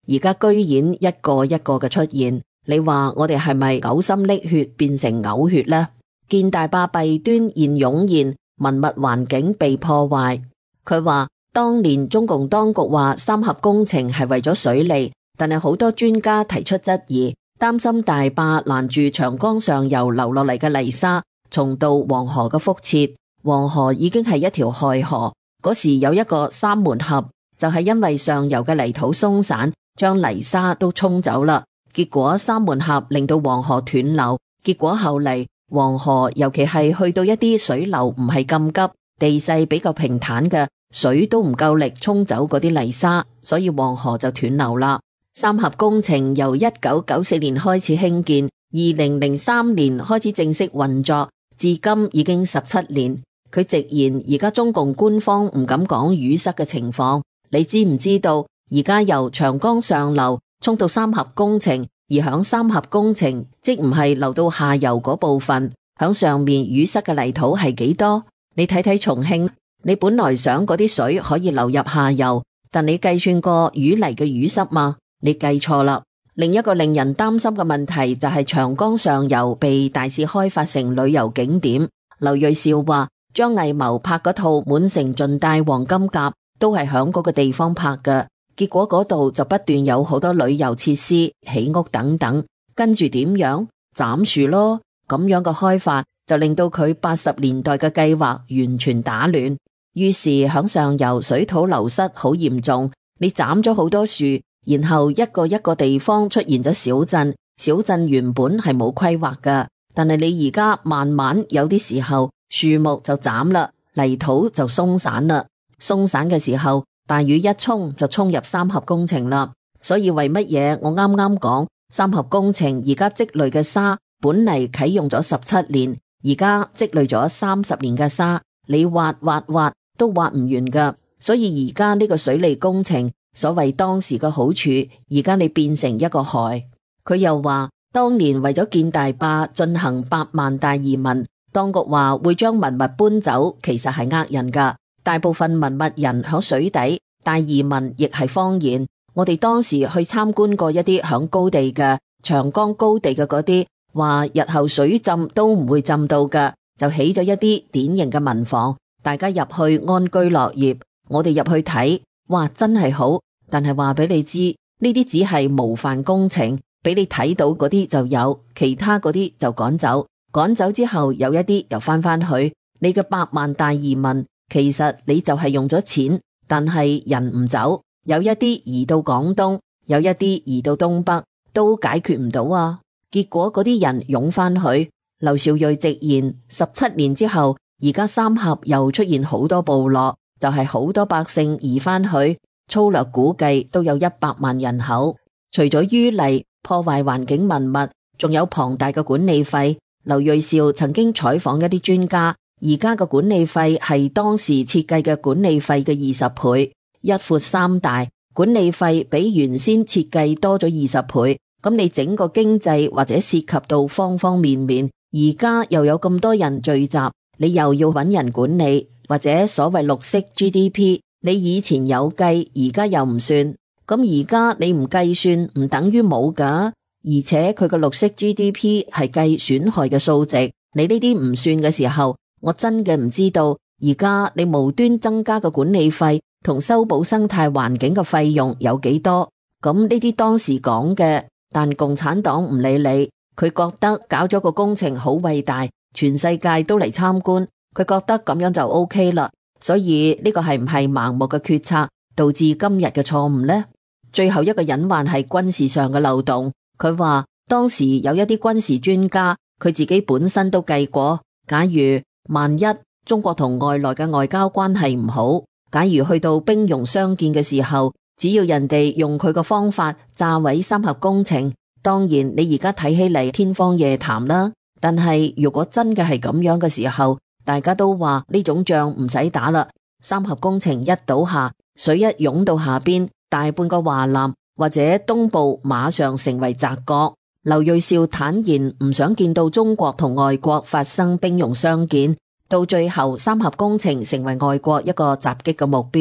而家居然一個一個嘅出現，你話我哋係咪嘔心瀝血變成嘔血呢？建大壩弊端現湧現，文物環境被破壞。佢話當年中共當局話三峽工程係為咗水利，但係好多專家提出質疑，擔心大壩攔住長江上游流落嚟嘅泥沙重蹈黃河嘅覆轍。黃河已經係一條害河，嗰時有一個三門峽，就係因為上游嘅泥土鬆散，將泥沙都沖走啦。結果三門峽令到黃河斷流，結果後嚟黃河尤其係去到一啲水流唔係咁急、地勢比較平坦嘅，水都唔夠力沖走嗰啲泥沙，所以黃河就斷流啦。三峽工程由一九九四年開始興建，二零零三年開始正式運作，至今已經十七年。佢直言而家中共官方唔敢講淤塞嘅情況，你知唔知道而家由長江上流沖到三峽工程，而響三峽工程即唔係流到下游嗰部分，響上面淤塞嘅泥土係幾多？你睇睇重慶，你本來想嗰啲水可以流入下游，但你計算過淤泥嘅淤塞嗎？你計錯啦。另一個令人擔心嘅問題就係長江上游被大肆開發成旅遊景點。劉銳紹話張藝謀拍嗰套《滿城盡帶黃金甲》都係響嗰個地方拍嘅，結果嗰度就不斷有好多旅遊設施、起屋等等，跟住點樣？斬樹咯。咁樣嘅開發就令到佢八十年代嘅計劃完全打亂，於是響上游水土流失好嚴重。你斬咗好多樹，然後一個一個地方出現咗小鎮，小鎮原本係冇規劃嘅，但係你而家慢慢有啲時候樹木就斬啦，泥土就鬆散啦，鬆散嘅時候大雨一沖就沖入三峽工程啦。所以為乜嘢我啱啱講三峽工程而家積累嘅沙本嚟啟用咗十七年，而家積累咗三十年嘅沙，你挖挖挖都挖唔完噶。所以而家呢個水利工程所謂當時嘅好處，而家你變成一個害。佢又話當年為咗建大壩進行百萬大移民，當局話會將文物搬走，其實係呃人噶。大部分文物人響水底，大移民亦係謊言。我哋當時去參觀過一啲響高地嘅長江高地嘅嗰啲，話日後水浸都唔會浸到嘅，就起咗一啲典型嘅民房，大家入去安居樂業。我哋入去睇，哇，真係好，但係話俾你知，呢啲只係模範工程，俾你睇到嗰啲就有，其他嗰啲就趕走。趕走之後有一啲又翻返去。你嘅百萬大移民其實你就係用咗錢，但係人唔走，有一啲移到廣東，有一啲移到東北，都解決唔到啊。結果嗰啲人湧翻去。劉兆瑞直言十七年之後，而家三峽又出現好多部落，就係好多百姓移翻去，粗略估計都有一百萬人口。除咗淤泥破壞環境文物，仲有龐大嘅管理費。劉銳紹曾經採訪一啲專家，而家嘅管理費係當時設計嘅管理費嘅二十倍，一闊三大，管理費比原先設計多咗二十倍。咁你整個經濟或者涉及到方方面面，而家又有咁多人聚集，你又要揾人管理，或者所謂綠色 G D P， 你以前有計，而家又唔算。咁而家你唔計算，唔等於冇噶。而且佢個綠色 G D P 係計損害嘅數值，你呢啲唔算嘅時候，我真嘅唔知道而家你無端增加嘅管理費同修補生態環境嘅費用有幾多。咁呢啲當時講嘅，但共產黨唔理你，佢覺得搞咗個工程好偉大，全世界都嚟參觀，佢覺得咁樣就 OK 啦。所以呢個係唔係盲目嘅決策導致今日嘅錯誤呢？最後一個隱患係軍事上嘅漏洞。佢話當時有一啲軍事專家，佢自己本身都計過，假如萬一中國同外來嘅外交關係唔好，假如去到兵戎相見嘅時候，只要人哋用佢個方法炸毀三峽工程，當然你而家睇起嚟天方夜譚啦。但係如果真嘅係咁樣嘅時候，大家都話呢種仗唔使打啦。三峽工程一倒下，水一湧到下邊，大半個華南或者東部馬上成為澤國。劉銳紹坦言唔想見到中國同外國發生兵戎相見，到最後三峽工程成為外國一個襲擊嘅目標。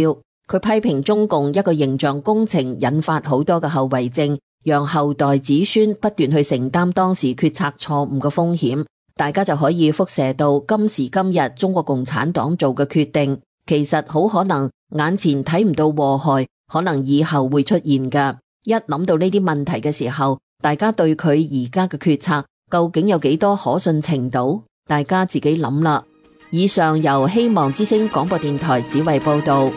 佢批評中共一個形象工程引發好多嘅後遺症，讓後代子孫不斷去承擔當時決策錯誤嘅風險。大家就可以輻射到今時今日中國共產黨做嘅決定，其實好可能眼前睇唔到禍害，可能以後會出現㗎。一諗到呢啲問題嘅時候，大家對佢而家嘅決策究竟有幾多可信程度？大家自己諗啦。以上由希望之聲廣播電台子慧報道。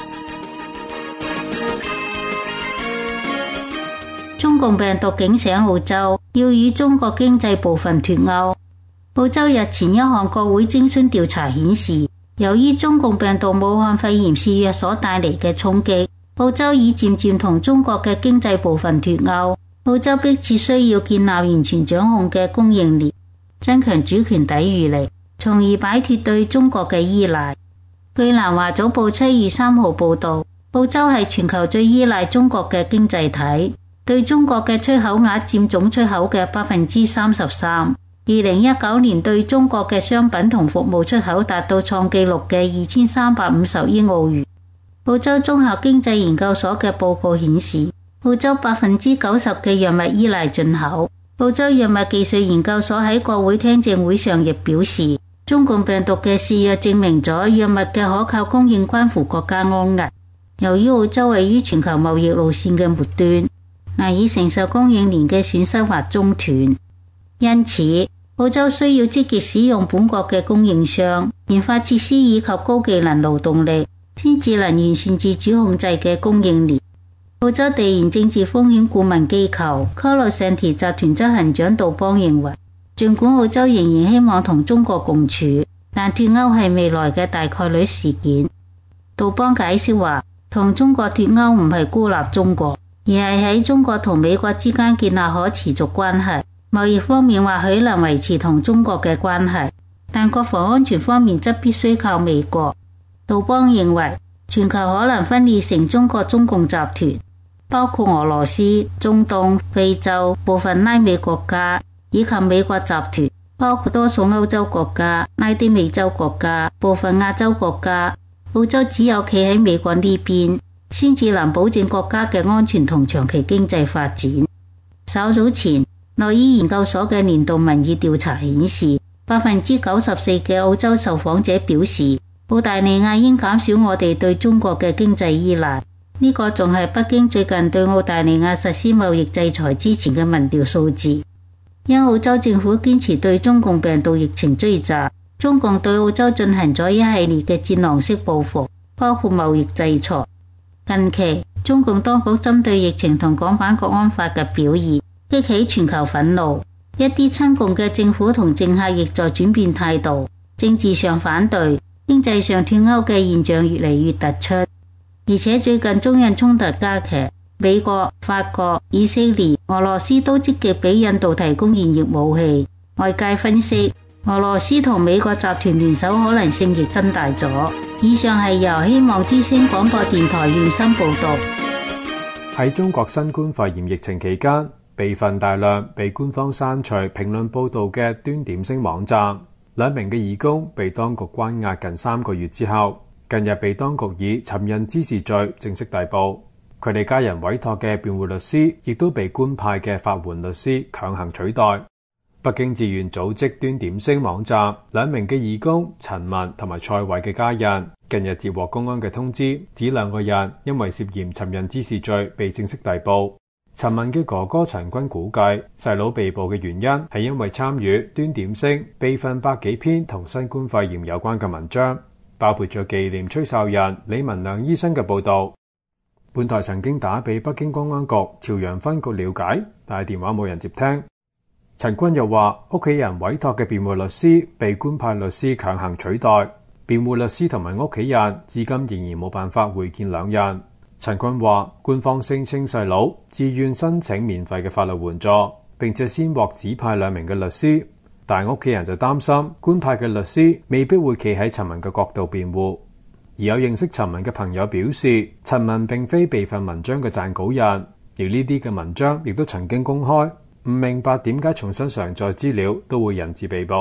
中共病毒警醒澳洲，要與中國經濟部分脫鈎。澳洲日前一項國會徵詢調查顯示，由於中共病毒武漢肺炎肆虐所帶嚟嘅衝擊，澳洲已漸漸同中國嘅經濟部分脫鈎。澳洲迫切需要建立完全掌控嘅供應鏈，增強主權抵禦力，從而擺脫對中國嘅依賴。據南華早報七月三號報道，澳洲係全球最依賴中國嘅經濟體，對中國嘅出口額佔總出口嘅百分之三十三。二零一九年對中國嘅商品同服務出口達到創紀錄嘅二千三百五十億澳元。澳洲綜合經濟研究所嘅報告顯示，澳洲百分之九十嘅藥物依賴進口。澳洲藥物技術研究所喺國會聽證會上亦表示，中共病毒嘅肆虐證明咗藥物嘅可靠供應關乎國家安危。由於澳洲位於全球貿易路線嘅末端，難以承受供應鏈嘅損失或中斷，因此澳洲需要積極使用本國嘅供應商、研發設施以及高技能勞動力，先至能完善自主控制嘅供應鏈。澳洲地緣政治風險顧問機構 Colossant 集團執行長杜邦認為，儘管澳洲仍然希望同中國共處，但脫鈎係未來嘅大概率事件。杜邦解釋話，同中國脫鈎唔係孤立中國，而係喺中國同美國之間建立可持續關係。貿易方面或許能維持同中國嘅關係，但國防安全方面則必須靠美國。杜邦認為，全球可能分裂成中國中共集團，包括俄羅斯、中東、非洲、部分拉美國家以及美國集團，包括多數歐洲國家、拉丁美洲國家、部分亞洲國家。澳洲只有企喺美國呢邊，先至能保證國家嘅安全同長期經濟發展。稍早前，諾伊研究所嘅年度民意調查顯示，百分之九十四嘅澳洲受訪者表示，澳大利亞應減少我哋對中國嘅經濟依賴。呢個仲係北京最近對澳大利亞實施貿易制裁之前嘅民調數字。因澳洲政府堅持對中共病毒疫情追責，中共對澳洲進行咗一系列嘅戰狼式報復，包括貿易制裁。近期，中共當局針對疫情同港版國安法嘅表現，激起全球憤怒，一啲親共嘅政府同政客亦在轉變態度，政治上反對，經濟上脫鈎嘅現象越嚟越突出。而且最近中印衝突加劇，美國、法國、以色列、俄羅斯都積極俾印度提供現役武器。外界分析，俄羅斯同美國集團聯手可能性亦增大咗。以上係由希望之聲廣播電台原心報道。 喺中國新冠肺炎疫情期間，備份大量被官方刪除評論報道嘅端點星網站，兩名嘅義工被當局關押近三個月之後，近日被當局以尋釁滋事罪正式逮捕。佢哋家人委託嘅辯護律師亦都被官派嘅法援律師強行取代。北京自願組織端點星網站兩名嘅義工陳文同埋蔡偉嘅家人，近日接獲公安嘅通知，指兩個人因為涉嫌尋釁滋事罪被正式逮捕。陳文嘅哥哥陳軍估計，細佬被捕嘅原因係因為參與端點星備份百幾篇同新冠肺炎有關嘅文章，包括咗紀念吹哨人李文亮醫生嘅報道。本台曾經打俾北京公安局朝陽分局了解，但係電話冇人接聽。陳軍又話，屋企人委託嘅辯護律師被官派律師強行取代，辯護律師同埋屋企人至今仍然冇辦法會見兩人。陳軍話，官方聲稱細佬自願申請免費嘅法律援助，並且先獲指派兩名嘅律師，但屋企人就擔心官派嘅律師未必會企喺陳文嘅角度辯護。而有認識陳文嘅朋友表示，陳文並非備份文章嘅撰稿人，而呢啲嘅文章亦都曾經公開，唔明白點解重新上載資料都會引致被捕。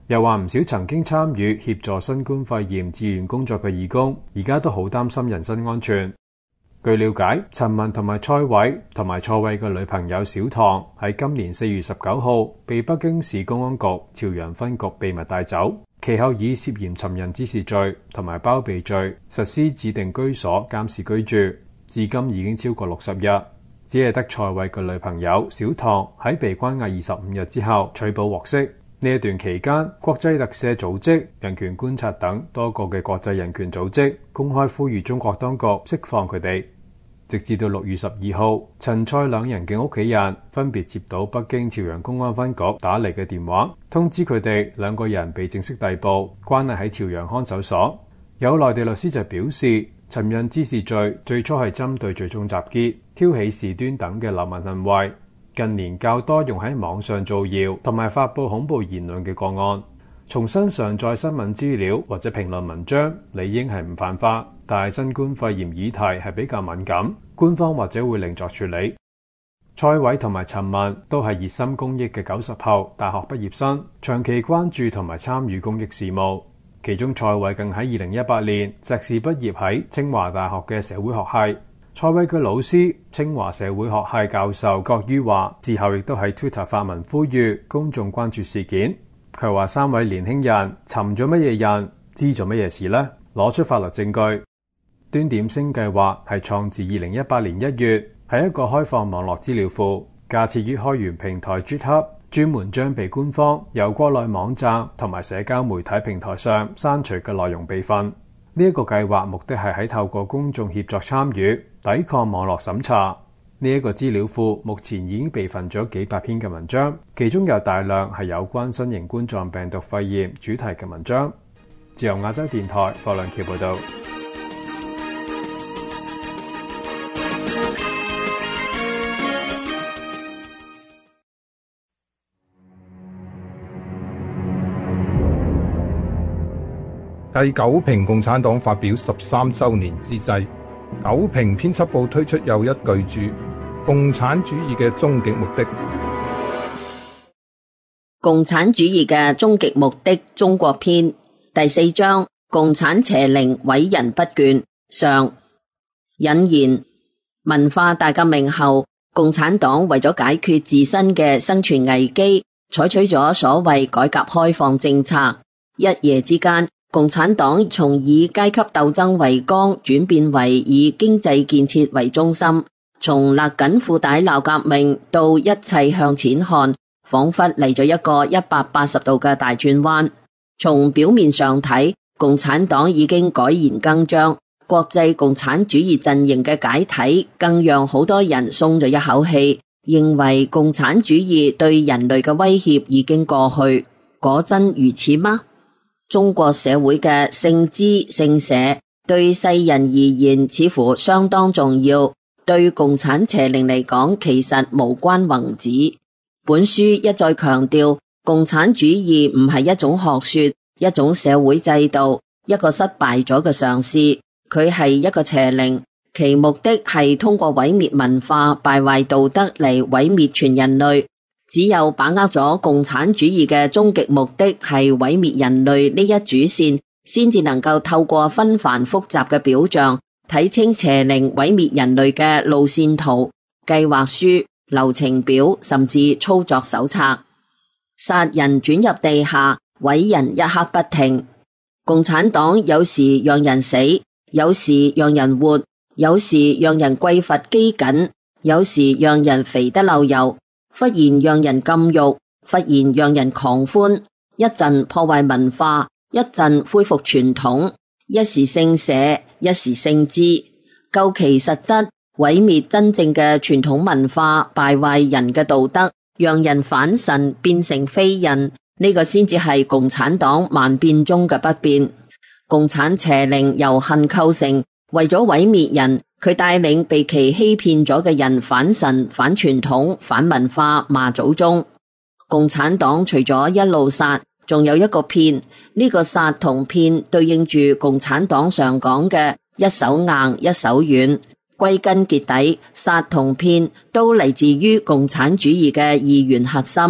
又話唔少曾經參與協助新冠肺炎志願工作嘅義工，而家都好擔心人身安全。據了解，陳文同埋蔡偉同埋蔡偉嘅女朋友小唐喺今年四月十九號被北京市公安局朝陽分局秘密帶走，其後以涉嫌尋釁滋事罪同埋包庇罪實施指定居所監視居住，至今已經超過六十日。只係得蔡偉嘅女朋友小唐喺被關押二十五日之後取保獲釋。呢一段期間，國際特赦組織、人權觀察等多個嘅國際人權組織公開呼籲中國當局釋放佢哋。直至到六月十二號，陳蔡兩人嘅屋企人分別接到北京朝陽公安分局打嚟嘅電話，通知佢哋兩個人被正式逮捕，關押喺朝陽看守所。有內地律師就表示，尋釁滋事罪最初係針對聚眾集結、挑起事端等嘅流氓行為。近年較多用喺網上造謠同埋發佈恐怖言論嘅個案，重新上載新聞資料或者評論文章，理應係唔犯法。但係新冠肺炎議題係比較敏感，官方或者會另作處理。蔡偉同埋陳文都係熱心公益嘅九十後大學畢業生，長期關注同埋參與公益事務。其中蔡偉更喺二零一八年碩士畢業喺清華大學嘅社會學系。蔡偉嘅老師清華社會學系教授郭于華之後亦都喺 Twitter 發文呼籲公眾關注事件。佢話三位年輕人尋咗乜嘢人，知咗乜嘢事呢？攞出法律證據。端點星計劃係創自二零一八年一月，係一個開放網絡資料庫，架設於開源平台 GitHub， 專門將被官方由國內網站同埋社交媒體平台上刪除嘅內容備份。呢一個計劃目的係喺透過公眾協作參與，抵抗網絡審查。呢一個資料庫目前已經備份咗幾百篇嘅文章，其中有大量係有關新型冠狀病毒肺炎主題嘅文章。自由亞洲電台霍亮橋報道。 繼九評共產黨發表十三週年之際，九評編輯部推出又一巨著《共產主義嘅終極目的》。 共產主義嘅終極目的中國篇第四章：共產邪靈毀人不倦。上引言：文化大革命後，共產黨為咗解決自身嘅生存危機，採取咗所謂改革開放政策。一夜之間，共產黨從以階級鬥爭為綱轉變為以經濟建設為中心，從勒緊褲帶鬧革命到一切向錢看，仿佛嚟咗一個一百八十度嘅大轉彎。從表面上睇，共產黨已經改弦更張，國際共產主義陣營嘅解體更讓好多人鬆咗一口氣，認為共產主義對人類嘅威脅已經過去。果真如此嗎？中國社會嘅姓資姓社對世人而言似乎相當重要，對共產邪靈嚟講其實無關宏旨。本書一再強調，共產主義唔係一種學說，一種社會制度，一個失敗咗嘅嘗試，佢係一個邪靈，其目的係通過毀滅文化、敗壞道德嚟毀滅全人類。只有把握咗共產主義嘅終極目的係毀滅人類呢一主線，先至能夠透過紛繁複雜嘅表象睇清邪靈毀滅人類嘅路線圖、計劃書、流程表，甚至操作手冊。殺人轉入地下，毀人一刻不停。共產黨有時讓人死，有時讓人活，有時讓人匱乏飢饉，有時讓人肥得漏油。忽然讓人禁欲，忽然讓人狂歡，一陣破壞文化，一陣恢復傳統，一時姓社，一時姓資，究其實質，毀滅真正嘅傳統文化，敗壞人嘅道德，讓人反神變成非人，呢個先至係共產黨萬變中嘅不變。共產邪靈由恨構成，為咗毀滅人，佢帶領被其欺騙咗嘅人反神、反傳統、反文化、罵祖宗。共產黨除咗一路殺，仲有一個騙。呢個殺同騙對應住共產黨常講嘅一手硬一手軟。歸根結底，殺同騙都嚟自於共產主義嘅二元核心。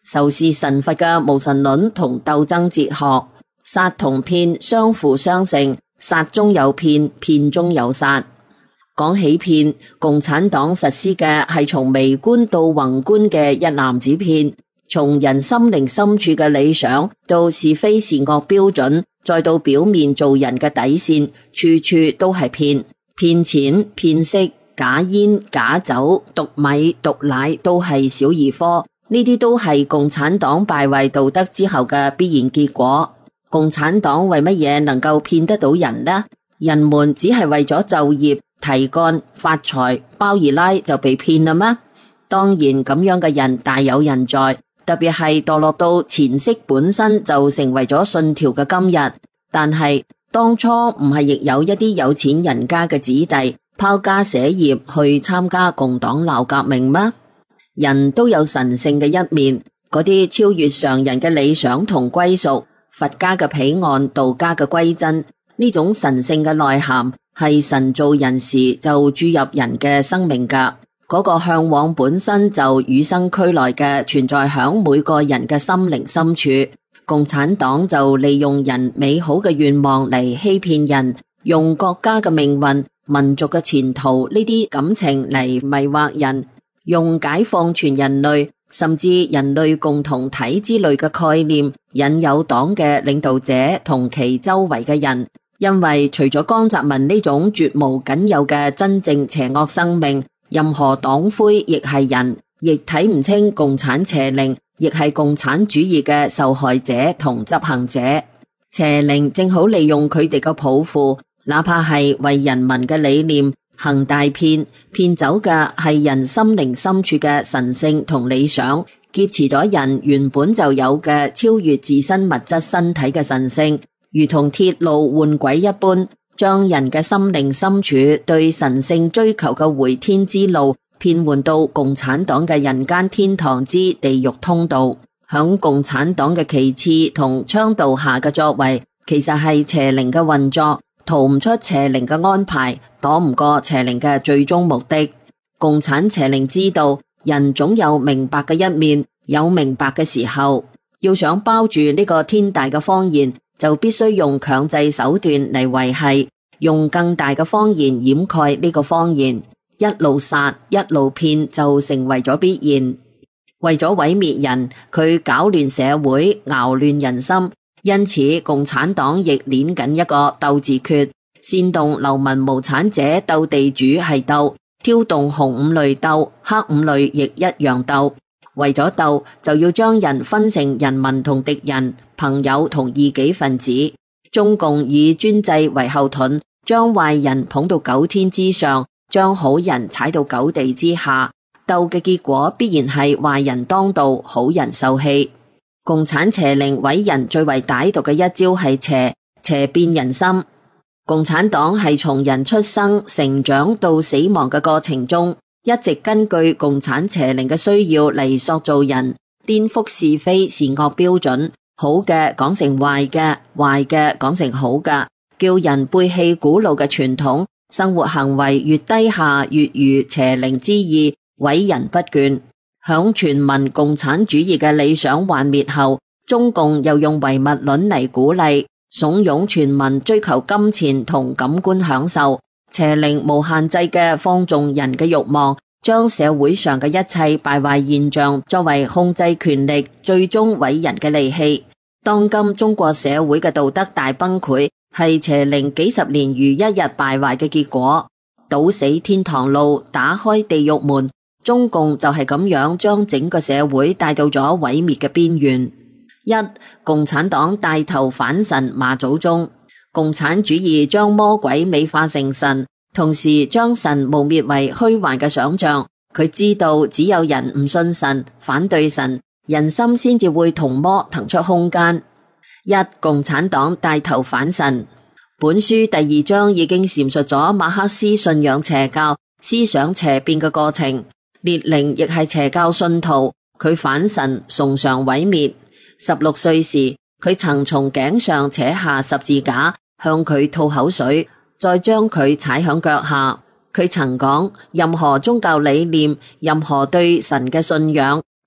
仇視神佛嘅無神論同鬥爭哲學，殺同騙相輔相成，殺中有騙，騙中有殺。講起騙，共產黨實施嘅係從微觀到宏觀嘅一籃子騙，從人心靈深處嘅理想到是非善惡標準，再到表面做人嘅底線，處處都係騙。騙錢、騙色、假煙、假酒、毒米、毒奶都係小兒科，呢啲都係共產黨敗壞道德之後嘅必然結果。共產黨為乜嘢能夠騙得到人呢？人們只係為咗就業、提幹、發財、包二奶就被騙啦咩？當然咁樣嘅人大有人在，特別係墮落到錢色本身就成為咗信條嘅今日。但係當初唔係亦有一啲有錢人家嘅子弟拋家捨業去參加共黨鬧革命嗎？人都有神聖嘅一面，嗰啲超越常人嘅理想同歸屬，佛家嘅彼岸，道家嘅歸真，呢種神聖嘅內涵係神造人時就注入人嘅生命噶。嗰個向往本身就與生俱來嘅存在響每個人嘅心靈深處。共產黨就利用人美好嘅願望嚟欺騙人，用國家嘅命運、民族嘅前途呢啲感情嚟迷惑人，用解放全人類甚至人類共同體之類嘅概念引誘黨嘅領導者同其周圍嘅人。因為除咗江澤民呢種絕無僅有嘅真正邪惡生命，任何黨魁亦係人，亦睇唔清共產邪靈，亦係共產主義嘅受害者同執行者。邪靈正好利用佢哋嘅抱負，哪怕係為人民嘅理念行大騙，騙走嘅係人心靈深處嘅神聖同理想，劫持咗人原本就有嘅超越自身物質身體嘅神聖，如同鐵路換軌一般，將人嘅心靈深處對神聖追求嘅回天之路騙換到共產黨嘅人間天堂之地獄通道。響共產黨嘅旗幟同倡導下嘅作為，其實係邪靈嘅運作，逃唔出邪靈嘅安排，躲唔過邪靈嘅最終目的。共產邪靈知道人總有明白嘅一面，有明白嘅時候，要想包住呢個天大嘅謊言，就必須用強制手段嚟維繫，用更大嘅謊言掩蓋呢個謊言，一路殺一路騙就成為咗必然。為咗毀滅人，佢搞亂社會，熬亂人心，因此共產黨亦捏緊一個鬥字訣，煽動流民無產者鬥地主係鬥，挑動紅五類鬥，黑五類亦一樣鬥。為咗鬥，就要將人分成人民同敵人、朋友同異己分子。中共以專制為後盾，將壞人捧到九天之上，將好人踩到九地之下。鬥嘅結果必然係壞人當道，好人受氣。共產邪靈毀人最為歹毒嘅一招係邪，邪變人心。共產黨係從人出生、成長到死亡嘅過程中，一直根據共產邪靈嘅需要嚟塑造人，顛覆是非善惡標準，好嘅講成壞嘅，壞嘅講成好嘅，叫人背棄古老嘅傳統，生活行為越低下越如邪靈之意，毀人不倦。響全民共產主義嘅理想幻滅後，中共又用唯物論嚟鼓勵，慫恿全民追求金錢同感官享受，邪靈無限制嘅放縱人嘅慾望，將社會上嘅一切敗壞現象作為控制權力最終毀人嘅利器。當今中國社會嘅道德大崩潰，係邪靈幾十年如一日敗壞嘅結果。堵死天堂路，打開地獄門，中共就係咁樣將整個社會帶到咗毀滅嘅邊緣。一、共產黨帶頭反神罵祖宗。共產主義將魔鬼美化成神，同時將神污衊為虛幻嘅想象。佢知道只有人唔信神，反對神，人心先至會同魔騰出空間。一、共產黨帶頭反神。本書第二章已經闡述咗馬克思信仰邪教、思想邪變嘅過程。列寧亦係邪教信徒，佢反神，崇尚毀滅。十六歲時，佢曾從頸上扯下十字架，向佢吐口水，再將佢踩響腳下。佢曾講，任何宗教理念，任何對神嘅信仰，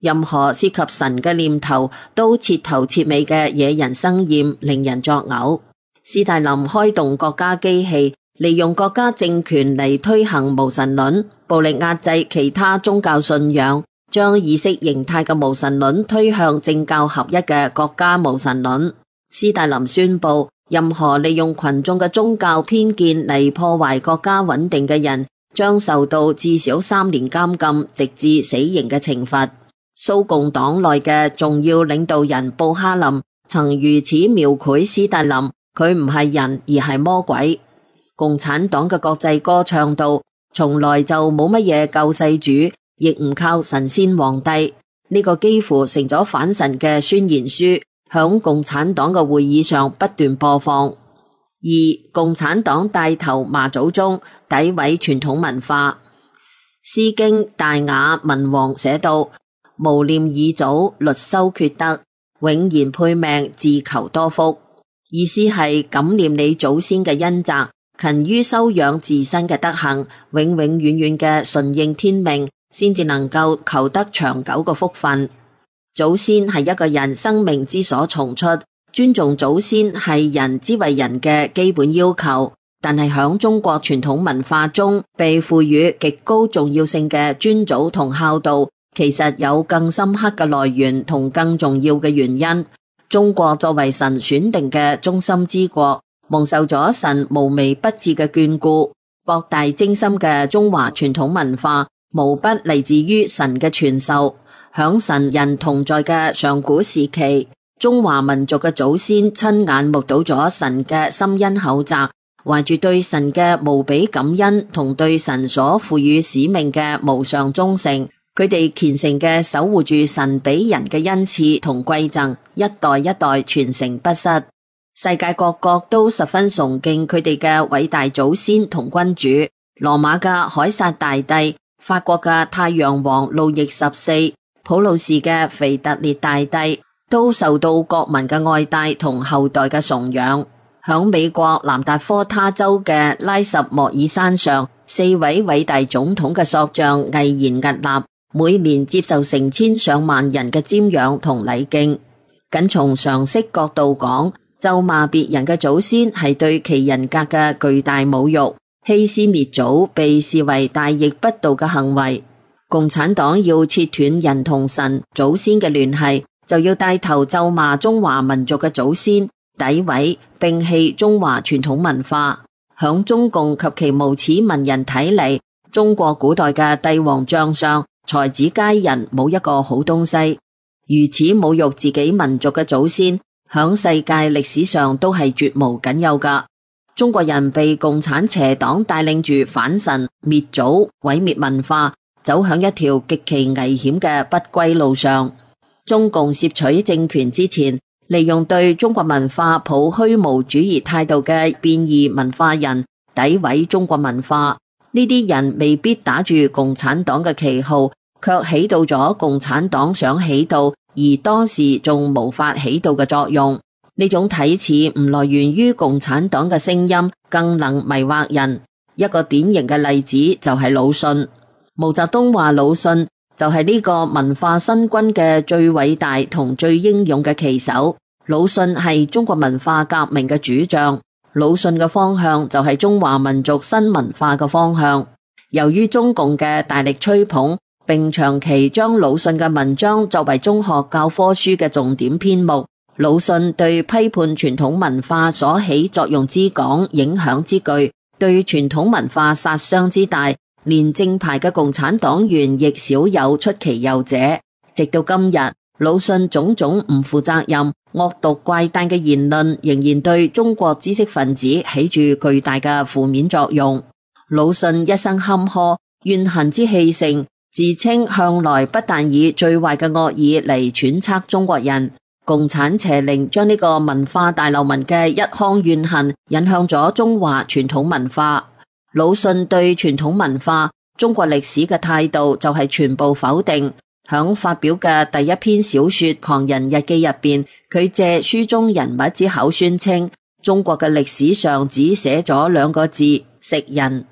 任何涉及神嘅念頭都徹頭徹尾嘅惹人生厭，令人作嘔。斯大林開動國家機器，利用國家政權嚟推行無神論，暴力壓制其他宗教信仰，將意識形態嘅無神論推向政教合一嘅國家無神論。斯大林宣布，任何利用群眾嘅宗教偏見嚟破壞國家穩定嘅人，將受到至少三年監禁，直至死刑嘅懲罰。蘇共黨內嘅重要領導人布哈林曾如此描繪斯大林，佢唔係人而係魔鬼。共產黨嘅國際歌唱道，從來就冇乜嘢救世主，亦唔靠神仙皇帝。呢個幾乎成咗反神嘅宣言書，響共產黨嘅會議上不斷播放。二、共產黨帶頭罵祖宗，詆毀傳統文化。詩經大雅文王寫道：無念以祖，律修厥德，永然配命，自求多福。意思係感念你祖先嘅恩澤，勤於修養自身嘅德行，永永遠遠嘅順應天命，先至能夠求得長久嘅福分。祖先係一個人生命之所從出，尊重祖先係人之為人嘅基本要求。但係響中國傳統文化中，被賦予極高重要性嘅尊祖同孝道，其實有更深刻嘅來源同更重要嘅原因。中國作為神選定嘅中心之國，蒙受咗神無微不至嘅眷顧。博大精深嘅中華傳統文化，無不嚟自於神嘅傳授。響神人同在嘅上古時期，中華民族嘅祖先親眼目睹咗神嘅深恩厚澤，懷住對神嘅無比感恩同對神所賦予使命嘅無上忠誠。佢哋虔誠嘅守護住神俾人嘅恩賜同饋贈，一代一代傳承不失。世界各國都十分崇敬佢哋嘅偉大祖先同君主。羅馬嘅凱撒大帝，法國嘅太陽王路易十四，普魯士嘅腓特烈大帝，都受到國民嘅愛戴同後代嘅崇仰。響美國南達科他州嘅拉什莫爾山上，四位偉大總統嘅塑像巍然屹立，每年接受成千上萬人嘅瞻仰同禮敬。僅從常識角度講，咒罵別人嘅祖先係對其人格嘅巨大侮辱，欺師滅祖被視為大逆不道嘅行為。共產黨要切斷人同神祖先嘅聯繫，就要帶頭咒罵中華民族嘅祖先，詆毀摒棄中華傳統文化。響中共及其無恥文人睇嚟，中國古代嘅帝王將相才子佳人冇一個好東西。如此侮辱自己民族嘅祖先，響世界歷史上都係絕無僅有噶。中國人被共產邪黨帶領住反神滅祖，毀滅文化，走向一條極其危險嘅不歸路上。中共攝取政權之前，利用對中國文化抱虛無主義態度嘅變異文化人，詆毀中國文化。呢啲人未必打住共產黨嘅旗號，卻起到咗共產黨想起到而當時仲無法起到嘅作用。呢種睇似唔來源於共產黨嘅聲音，更能迷惑人。一個典型嘅例子就係魯迅。毛澤東話魯迅就係呢個文化新軍嘅最偉大同最英勇嘅旗手。魯迅係中國文化革命嘅主將，魯迅嘅方向就係中華民族新文化嘅方向。由於中共嘅大力吹捧，並長期將魯迅嘅文章作為中學教科書嘅重點篇目，魯迅對批判傳統文化所起作用之廣、影響之巨，對傳統文化殺傷之大，連正牌嘅共產黨員亦少有出其右者。直到今日，魯迅種種唔負責任、惡毒怪誕嘅言論，仍然對中國知識分子起住巨大嘅負面作用。魯迅一生坎坷，怨恨之氣盛，自稱向來不但以最壞嘅惡意嚟揣測中國人。共產邪靈將呢個文化大流民嘅一腔怨恨引向咗中華傳統文化。魯迅對傳統文化、中國歷史嘅態度就係全部否定。響發表嘅第一篇小說《狂人日記》入邊，佢借書中人物之口宣稱，中國嘅歷史上只寫咗兩個字：食人。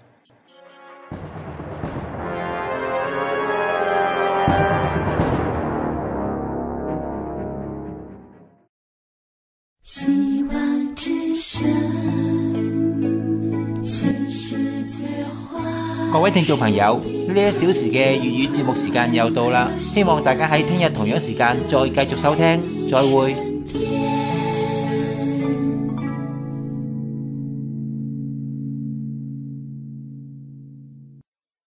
各位聽眾朋友，呢一小時嘅粵語節目時間又到啦，希望大家喺聽日同樣時間再繼續收聽，再會。